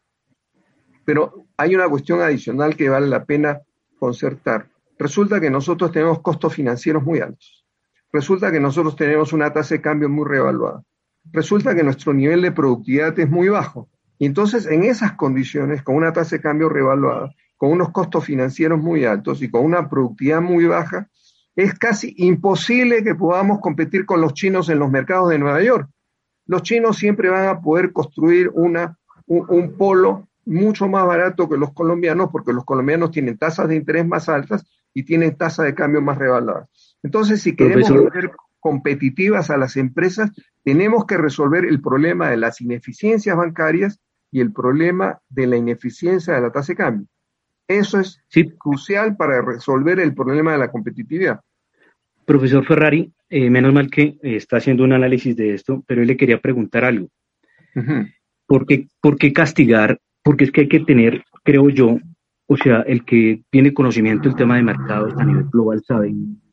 Pero hay una cuestión adicional que vale la pena concertar. Resulta que nosotros tenemos costos financieros muy altos. Resulta que nosotros tenemos una tasa de cambio muy revaluada. Resulta que nuestro nivel de productividad es muy bajo. Y entonces, en esas condiciones, con una tasa de cambio revaluada, con unos costos financieros muy altos y con una productividad muy baja, es casi imposible que podamos competir con los chinos en los mercados de Nueva York. Los chinos siempre van a poder construir una, un, un polo mucho más barato que los colombianos, porque los colombianos tienen tasas de interés más altas y tienen tasas de cambio más revaluadas. Entonces, si queremos volver competitivas a las empresas, tenemos que resolver el problema de las ineficiencias bancarias y el problema de la ineficiencia de la tasa de cambio. Eso es sí. crucial para resolver el problema de la competitividad. Profesor Ferrari, eh, menos mal que eh, está haciendo un análisis de esto, pero yo le quería preguntar algo. Uh-huh. ¿Por qué, ¿Por qué castigar? Porque es que hay que tener, creo yo, o sea, el que tiene conocimiento del tema de mercados a nivel global sabe,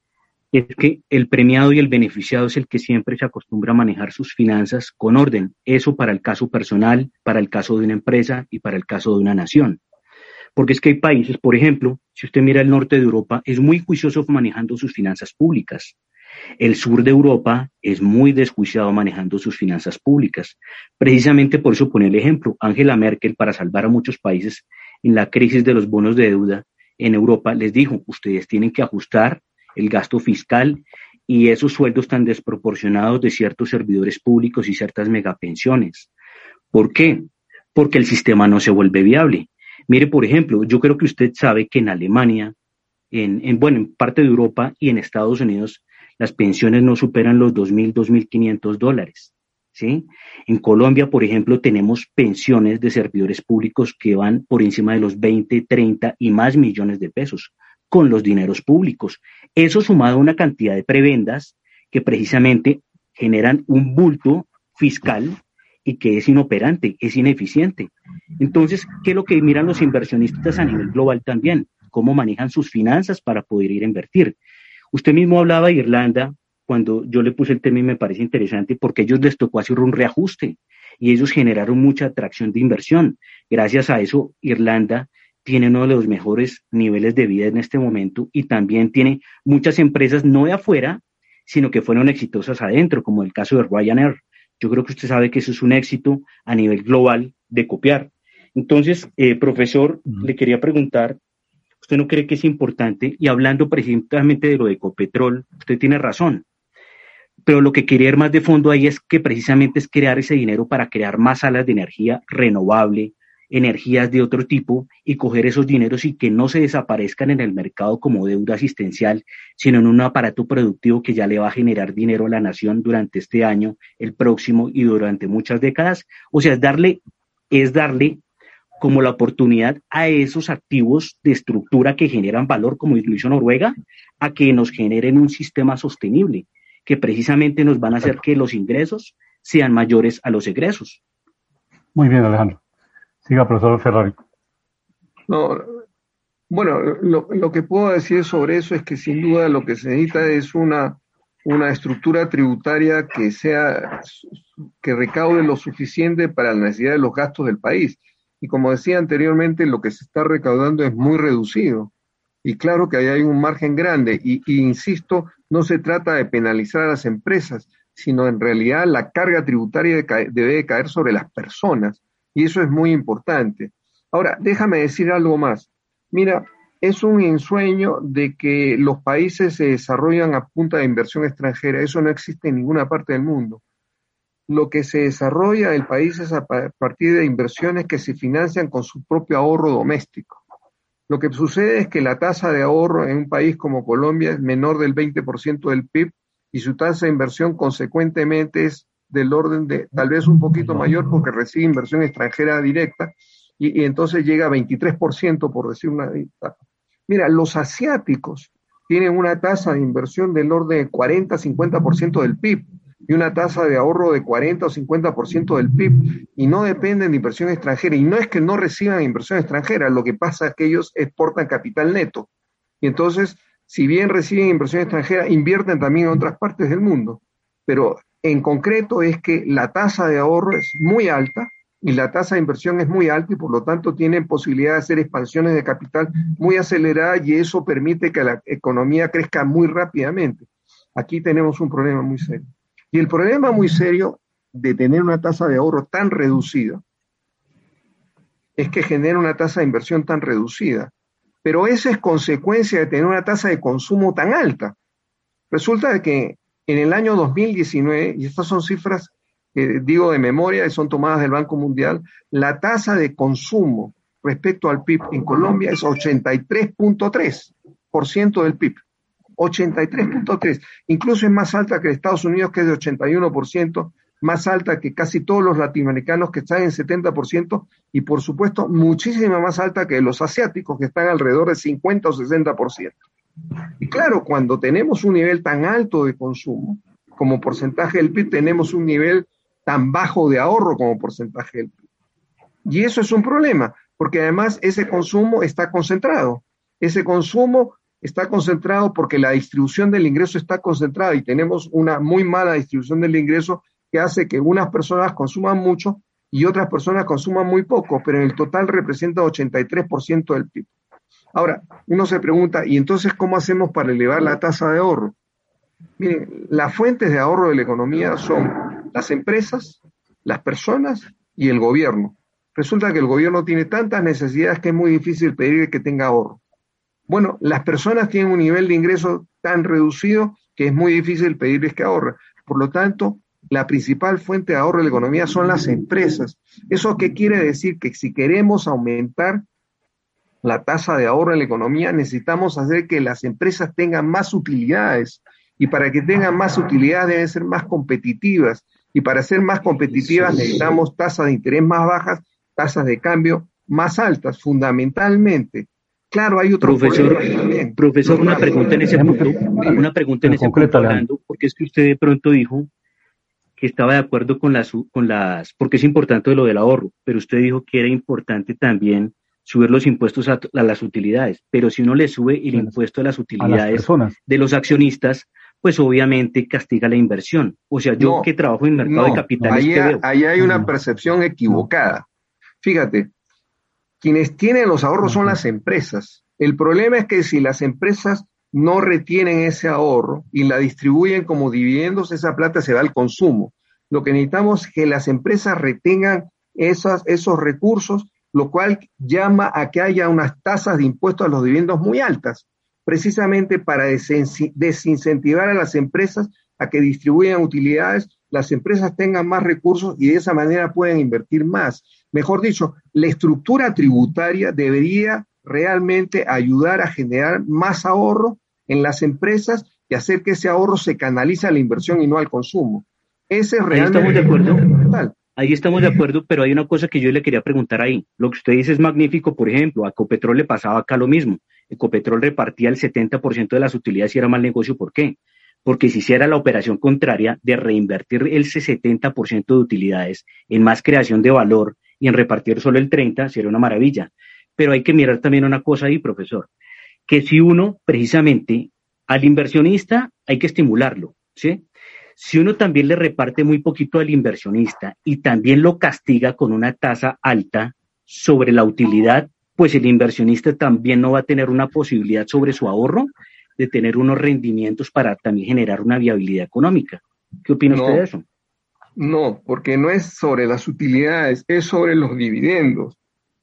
es que el premiado y el beneficiado es el que siempre se acostumbra a manejar sus finanzas con orden. Eso para el caso personal, para el caso de una empresa y para el caso de una nación. Porque es que hay países, por ejemplo, si usted mira el norte de Europa, es muy juicioso manejando sus finanzas públicas. El sur de Europa es muy desjuiciado manejando sus finanzas públicas. Precisamente por eso pone el ejemplo. Angela Merkel, para salvar a muchos países en la crisis de los bonos de deuda en Europa, les dijo, ustedes tienen que ajustar el gasto fiscal y esos sueldos tan desproporcionados de ciertos servidores públicos y ciertas megapensiones. ¿Por qué? Porque el sistema no se vuelve viable. Mire, por ejemplo, yo creo que usted sabe que en Alemania, en, en bueno, en parte de Europa y en Estados Unidos, las pensiones no superan los dos mil, dos mil quinientos dólares, ¿sí? En Colombia, por ejemplo, tenemos pensiones de servidores públicos que van por encima de los veinte, treinta y más millones de pesos con los dineros públicos. Eso sumado a una cantidad de prebendas que precisamente generan un bulto fiscal y que es inoperante, es ineficiente. Entonces, ¿qué es lo que miran los inversionistas a nivel global también? ¿Cómo manejan sus finanzas para poder ir a invertir? Usted mismo hablaba de Irlanda, cuando yo le puse el tema y me parece interesante, porque a ellos les tocó hacer un reajuste y ellos generaron mucha atracción de inversión. Gracias a eso, Irlanda tiene uno de los mejores niveles de vida en este momento y también tiene muchas empresas, no de afuera, sino que fueron exitosas adentro, como el caso de Ryanair. Yo creo que usted sabe que eso es un éxito a nivel global de copiar. Entonces, eh, profesor, uh-huh. le quería preguntar, ¿usted no cree que es importante? Y hablando precisamente de lo de Ecopetrol, usted tiene razón, pero lo que quería ir más de fondo ahí es que precisamente es crear ese dinero para crear más salas de energía renovable, energías de otro tipo, y coger esos dineros y que no se desaparezcan en el mercado como deuda asistencial, sino en un aparato productivo que ya le va a generar dinero a la nación durante este año, el próximo y durante muchas décadas. O sea, es darle, es darle como la oportunidad a esos activos de estructura que generan valor, como lo hizo Noruega, a que nos generen un sistema sostenible, que precisamente nos van a hacer que los ingresos sean mayores a los egresos. Muy bien, Alejandro. Siga, profesor Ferrari. No, bueno, lo, lo que puedo decir sobre eso es que sin duda lo que se necesita es una, una estructura tributaria que sea, que recaude lo suficiente para la necesidad de los gastos del país. Y como decía anteriormente, lo que se está recaudando es muy reducido. Y claro que ahí hay un margen grande. Y, y insisto, no se trata de penalizar a las empresas, sino en realidad la carga tributaria de caer, debe de caer sobre las personas. Y eso es muy importante. Ahora, déjame decir algo más. Mira, es un ensueño de que los países se desarrollan a punta de inversión extranjera. Eso no existe en ninguna parte del mundo. Lo que se desarrolla el país es a partir de inversiones que se financian con su propio ahorro doméstico. Lo que sucede es que la tasa de ahorro en un país como Colombia es menor del veinte por ciento del P I B y su tasa de inversión consecuentemente es del orden de tal vez un poquito mayor porque recibe inversión extranjera directa y, y entonces llega a veintitrés por ciento por decir una... Mira, los asiáticos tienen una tasa de inversión del orden de cuarenta a cincuenta por ciento del P I B y una tasa de ahorro de cuarenta o cincuenta por ciento del P I B y no dependen de inversión extranjera. Y no es que no reciban inversión extranjera, lo que pasa es que ellos exportan capital neto. Y entonces, si bien reciben inversión extranjera, invierten también en otras partes del mundo. Pero en concreto es que la tasa de ahorro es muy alta y la tasa de inversión es muy alta y por lo tanto tienen posibilidad de hacer expansiones de capital muy aceleradas y eso permite que la economía crezca muy rápidamente. Aquí tenemos un problema muy serio. Y el problema muy serio de tener una tasa de ahorro tan reducida es que genera una tasa de inversión tan reducida. Pero esa es consecuencia de tener una tasa de consumo tan alta. Resulta que en el año dos mil diecinueve, y estas son cifras que digo de memoria y son tomadas del Banco Mundial, la tasa de consumo respecto al P I B en Colombia es ochenta y tres punto tres por ciento del P I B. ochenta y tres punto tres, incluso es más alta que Estados Unidos, que es de ochenta y uno por ciento, más alta que casi todos los latinoamericanos, que están en setenta por ciento, y por supuesto muchísima más alta que los asiáticos, que están alrededor de cincuenta o sesenta por ciento. Y claro, cuando tenemos un nivel tan alto de consumo, como porcentaje del P I B, tenemos un nivel tan bajo de ahorro como porcentaje del P I B. Y eso es un problema, porque además ese consumo está concentrado. Ese consumo está concentrado porque la distribución del ingreso está concentrada y tenemos una muy mala distribución del ingreso que hace que unas personas consuman mucho y otras personas consuman muy poco, pero en el total representa ochenta y tres por ciento del P I B. Ahora, uno se pregunta, ¿y entonces cómo hacemos para elevar la tasa de ahorro? Miren, las fuentes de ahorro de la economía son las empresas, las personas y el gobierno. Resulta que el gobierno tiene tantas necesidades que es muy difícil pedir que tenga ahorro. Bueno, las personas tienen un nivel de ingreso tan reducido que es muy difícil pedirles que ahorren. Por lo tanto, la principal fuente de ahorro de la economía son las empresas. ¿Eso qué quiere decir? Que si queremos aumentar la tasa de ahorro en la economía, necesitamos hacer que las empresas tengan más utilidades. Y para que tengan más utilidades deben ser más competitivas. Y para ser más competitivas necesitamos tasas de interés más bajas, tasas de cambio más altas, fundamentalmente. Claro, hay otro profesor, profesor, una pregunta en ese punto, una pregunta en ese punto, Orlando, porque es que usted de pronto dijo que estaba de acuerdo con las, con las, porque es importante lo del ahorro, pero usted dijo que era importante también subir los impuestos a, a las utilidades, pero si uno le sube el impuesto a las utilidades a de los accionistas, pues obviamente castiga la inversión. O sea, yo no, que trabajo en mercado no, de capitales, ahí, ¿qué veo? Ahí hay una percepción equivocada. Fíjate, quienes tienen los ahorros son las empresas. El problema es que si las empresas no retienen ese ahorro y la distribuyen como dividendos, esa plata se va al consumo. Lo que necesitamos es que las empresas retengan esas, esos recursos, lo cual llama a que haya unas tasas de impuestos a los dividendos muy altas, precisamente para desincentivar a las empresas a que distribuyan utilidades, las empresas tengan más recursos y de esa manera pueden invertir más. Mejor dicho, la estructura tributaria debería realmente ayudar a generar más ahorro en las empresas y hacer que ese ahorro se canalice a la inversión y no al consumo. Ese es realmente... Ahí estamos de acuerdo. Ahí estamos de acuerdo, pero hay una cosa que yo le quería preguntar ahí. Lo que usted dice es magnífico, por ejemplo, a Ecopetrol le pasaba acá lo mismo. Ecopetrol repartía el setenta por ciento de las utilidades y era mal negocio. ¿Por qué? Porque si hiciera la operación contraria de reinvertir el setenta por ciento de utilidades en más creación de valor y en repartir solo el treinta por ciento, sería una maravilla. Pero hay que mirar también una cosa ahí, profesor, que si uno, precisamente, al inversionista hay que estimularlo, ¿sí? Si uno también le reparte muy poquito al inversionista y también lo castiga con una tasa alta sobre la utilidad, pues el inversionista también no va a tener una posibilidad sobre su ahorro de tener unos rendimientos para también generar una viabilidad económica. ¿Qué opina no, usted de eso? No, porque no es sobre las utilidades, es sobre los dividendos.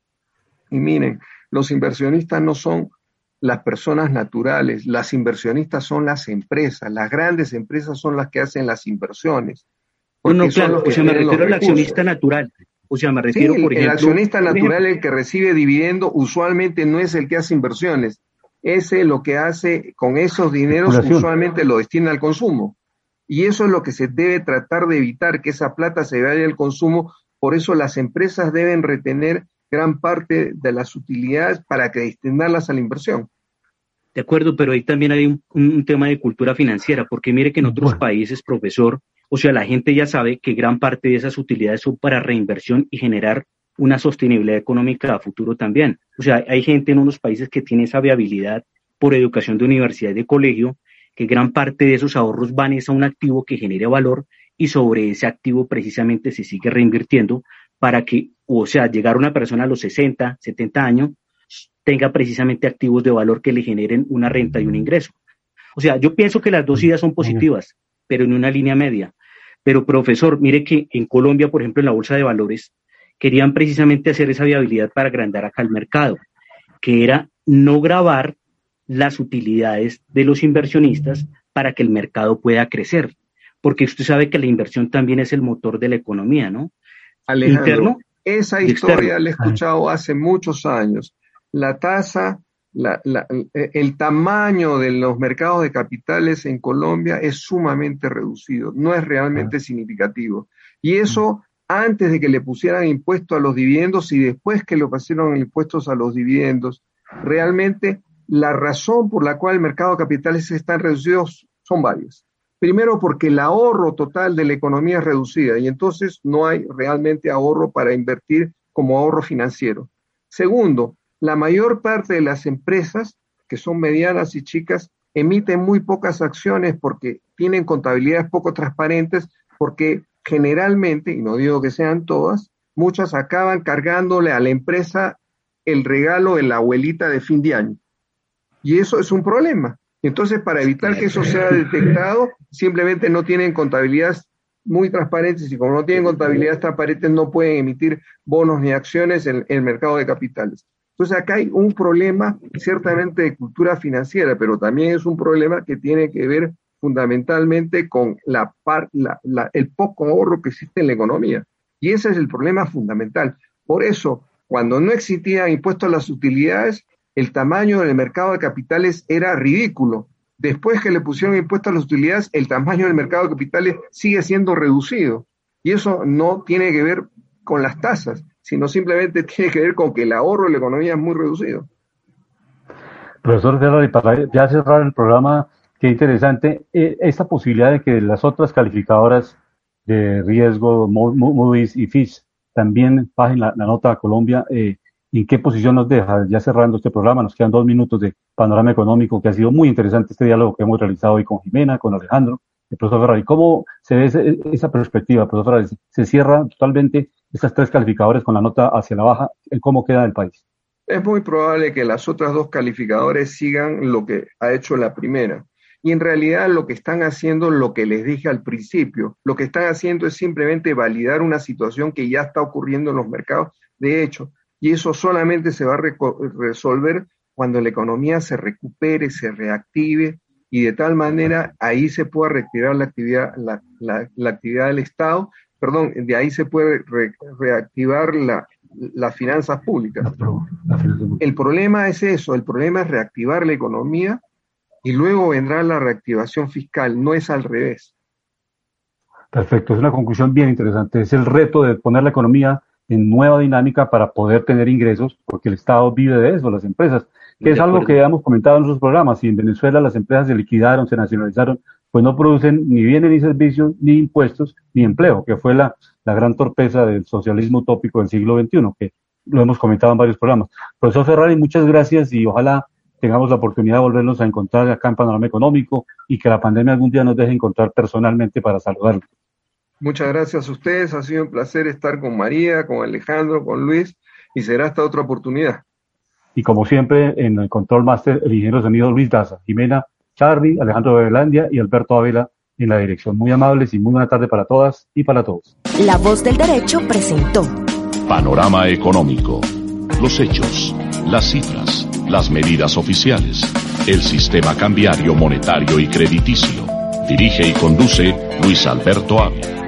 Y miren, los inversionistas no son las personas naturales, las inversionistas son las empresas, las grandes empresas son las que hacen las inversiones. No, no, claro, o sea, me refiero al accionista natural. O sea, me refiero, sí, por ejemplo... el accionista natural, ejemplo, el que recibe dividendo, usualmente no es el que hace inversiones. Ese lo que hace con esos dineros usualmente lo destina al consumo. Y eso es lo que se debe tratar de evitar, que esa plata se vaya al consumo. Por eso las empresas deben retener gran parte de las utilidades para que destinarlas a la inversión. De acuerdo, pero ahí también hay un, un tema de cultura financiera, porque mire que en otros bueno. países, profesor, o sea, la gente ya sabe que gran parte de esas utilidades son para reinversión y generar una sostenibilidad económica a futuro también. O sea, hay gente en unos países que tiene esa viabilidad por educación de universidad y de colegio, que gran parte de esos ahorros van a un activo que genere valor y sobre ese activo precisamente se sigue reinvirtiendo para que, o sea, llegar a una persona a los sesenta, setenta años, tenga precisamente activos de valor que le generen una renta y un ingreso. O sea, yo pienso que las dos ideas son positivas, pero en una línea media. Pero, profesor, mire que en Colombia, por ejemplo, en la Bolsa de Valores, querían precisamente hacer esa viabilidad para agrandar acá el mercado, que era no gravar las utilidades de los inversionistas para que el mercado pueda crecer. Porque usted sabe que la inversión también es el motor de la economía, ¿no? Alejandro, interno, esa historia la he escuchado hace muchos años. La tasa, la, la, el tamaño de los mercados de capitales en Colombia es sumamente reducido, no es realmente significativo. Y eso antes de que le pusieran impuesto a los dividendos y después que le pusieron impuestos a los dividendos, realmente la razón por la cual el mercado de capitales están reducidos son varias. Primero, porque el ahorro total de la economía es reducida y entonces no hay realmente ahorro para invertir como ahorro financiero. Segundo, la mayor parte de las empresas, que son medianas y chicas, emiten muy pocas acciones porque tienen contabilidades poco transparentes, porque generalmente, y no digo que sean todas, muchas acaban cargándole a la empresa el regalo de la abuelita de fin de año. Y eso es un problema. Entonces, para evitar que eso sea detectado, simplemente no tienen contabilidades muy transparentes y como no tienen contabilidades transparentes no pueden emitir bonos ni acciones en, en el mercado de capitales. Entonces acá hay un problema ciertamente de cultura financiera, pero también es un problema que tiene que ver fundamentalmente con la par, la, la, el poco ahorro que existe en la economía. Y ese es el problema fundamental. Por eso, cuando no existían impuestos a las utilidades, el tamaño del mercado de capitales era ridículo. Después que le pusieron impuestos a las utilidades, el tamaño del mercado de capitales sigue siendo reducido. Y eso no tiene que ver con las tasas, sino simplemente tiene que ver con que el ahorro de la economía es muy reducido. Profesor Ferrari, para ya cerrar el programa, qué interesante, eh, esta posibilidad de que las otras calificadoras de riesgo, Moody's y Fitch, también bajen la, la nota a Colombia, eh, ¿en qué posición nos deja? Ya cerrando este programa, nos quedan dos minutos de panorama económico, que ha sido muy interesante este diálogo que hemos realizado hoy con Jimena, con Alejandro. El profesor Ferrari, ¿cómo se ve ese, esa perspectiva, profesor Ferrari? ¿Se cierra totalmente estas tres calificadores con la nota hacia la baja, ¿en cómo queda el país? Es muy probable que las otras dos calificadores sigan lo que ha hecho la primera. Y en realidad lo que están haciendo, lo que les dije al principio, lo que están haciendo es simplemente validar una situación que ya está ocurriendo en los mercados de hecho, y eso solamente se va a resolver cuando la economía se recupere, se reactive, y de tal manera ahí se pueda reactivar la actividad, la, la, la actividad del Estado, perdón, de ahí se puede re, reactivar la, las finanzas públicas. El problema es eso, el problema es reactivar la economía, y luego vendrá la reactivación fiscal, no es al revés. Perfecto, es una conclusión bien interesante. Es el reto de poner la economía en nueva dinámica para poder tener ingresos, porque el Estado vive de eso, las empresas, que es algo que hemos comentado en nuestros programas. Si en Venezuela las empresas se liquidaron, se nacionalizaron, pues no producen ni bienes ni servicios, ni impuestos, ni empleo, que fue la, la gran torpeza del socialismo utópico del siglo veintiuno, que lo hemos comentado en varios programas. Profesor Ferrari, muchas gracias y ojalá tengamos la oportunidad de volvernos a encontrar acá en Panorama Económico y que la pandemia algún día nos deje encontrar personalmente para saludarlos. Muchas gracias a ustedes, ha sido un placer estar con María, con Alejandro, con Luis, y será hasta otra oportunidad. Y como siempre, en el Control Master, el ingeniero de sonido Luis Daza, Jimena Charri, Alejandro Belandia y Alberto Ávila en la dirección. Muy amables y muy buena tarde para todas y para todos. La Voz del Derecho presentó Panorama Económico. Los hechos, las cifras, las medidas oficiales, el sistema cambiario, monetario y crediticio. Dirige y conduce Luis Alberto Ávila.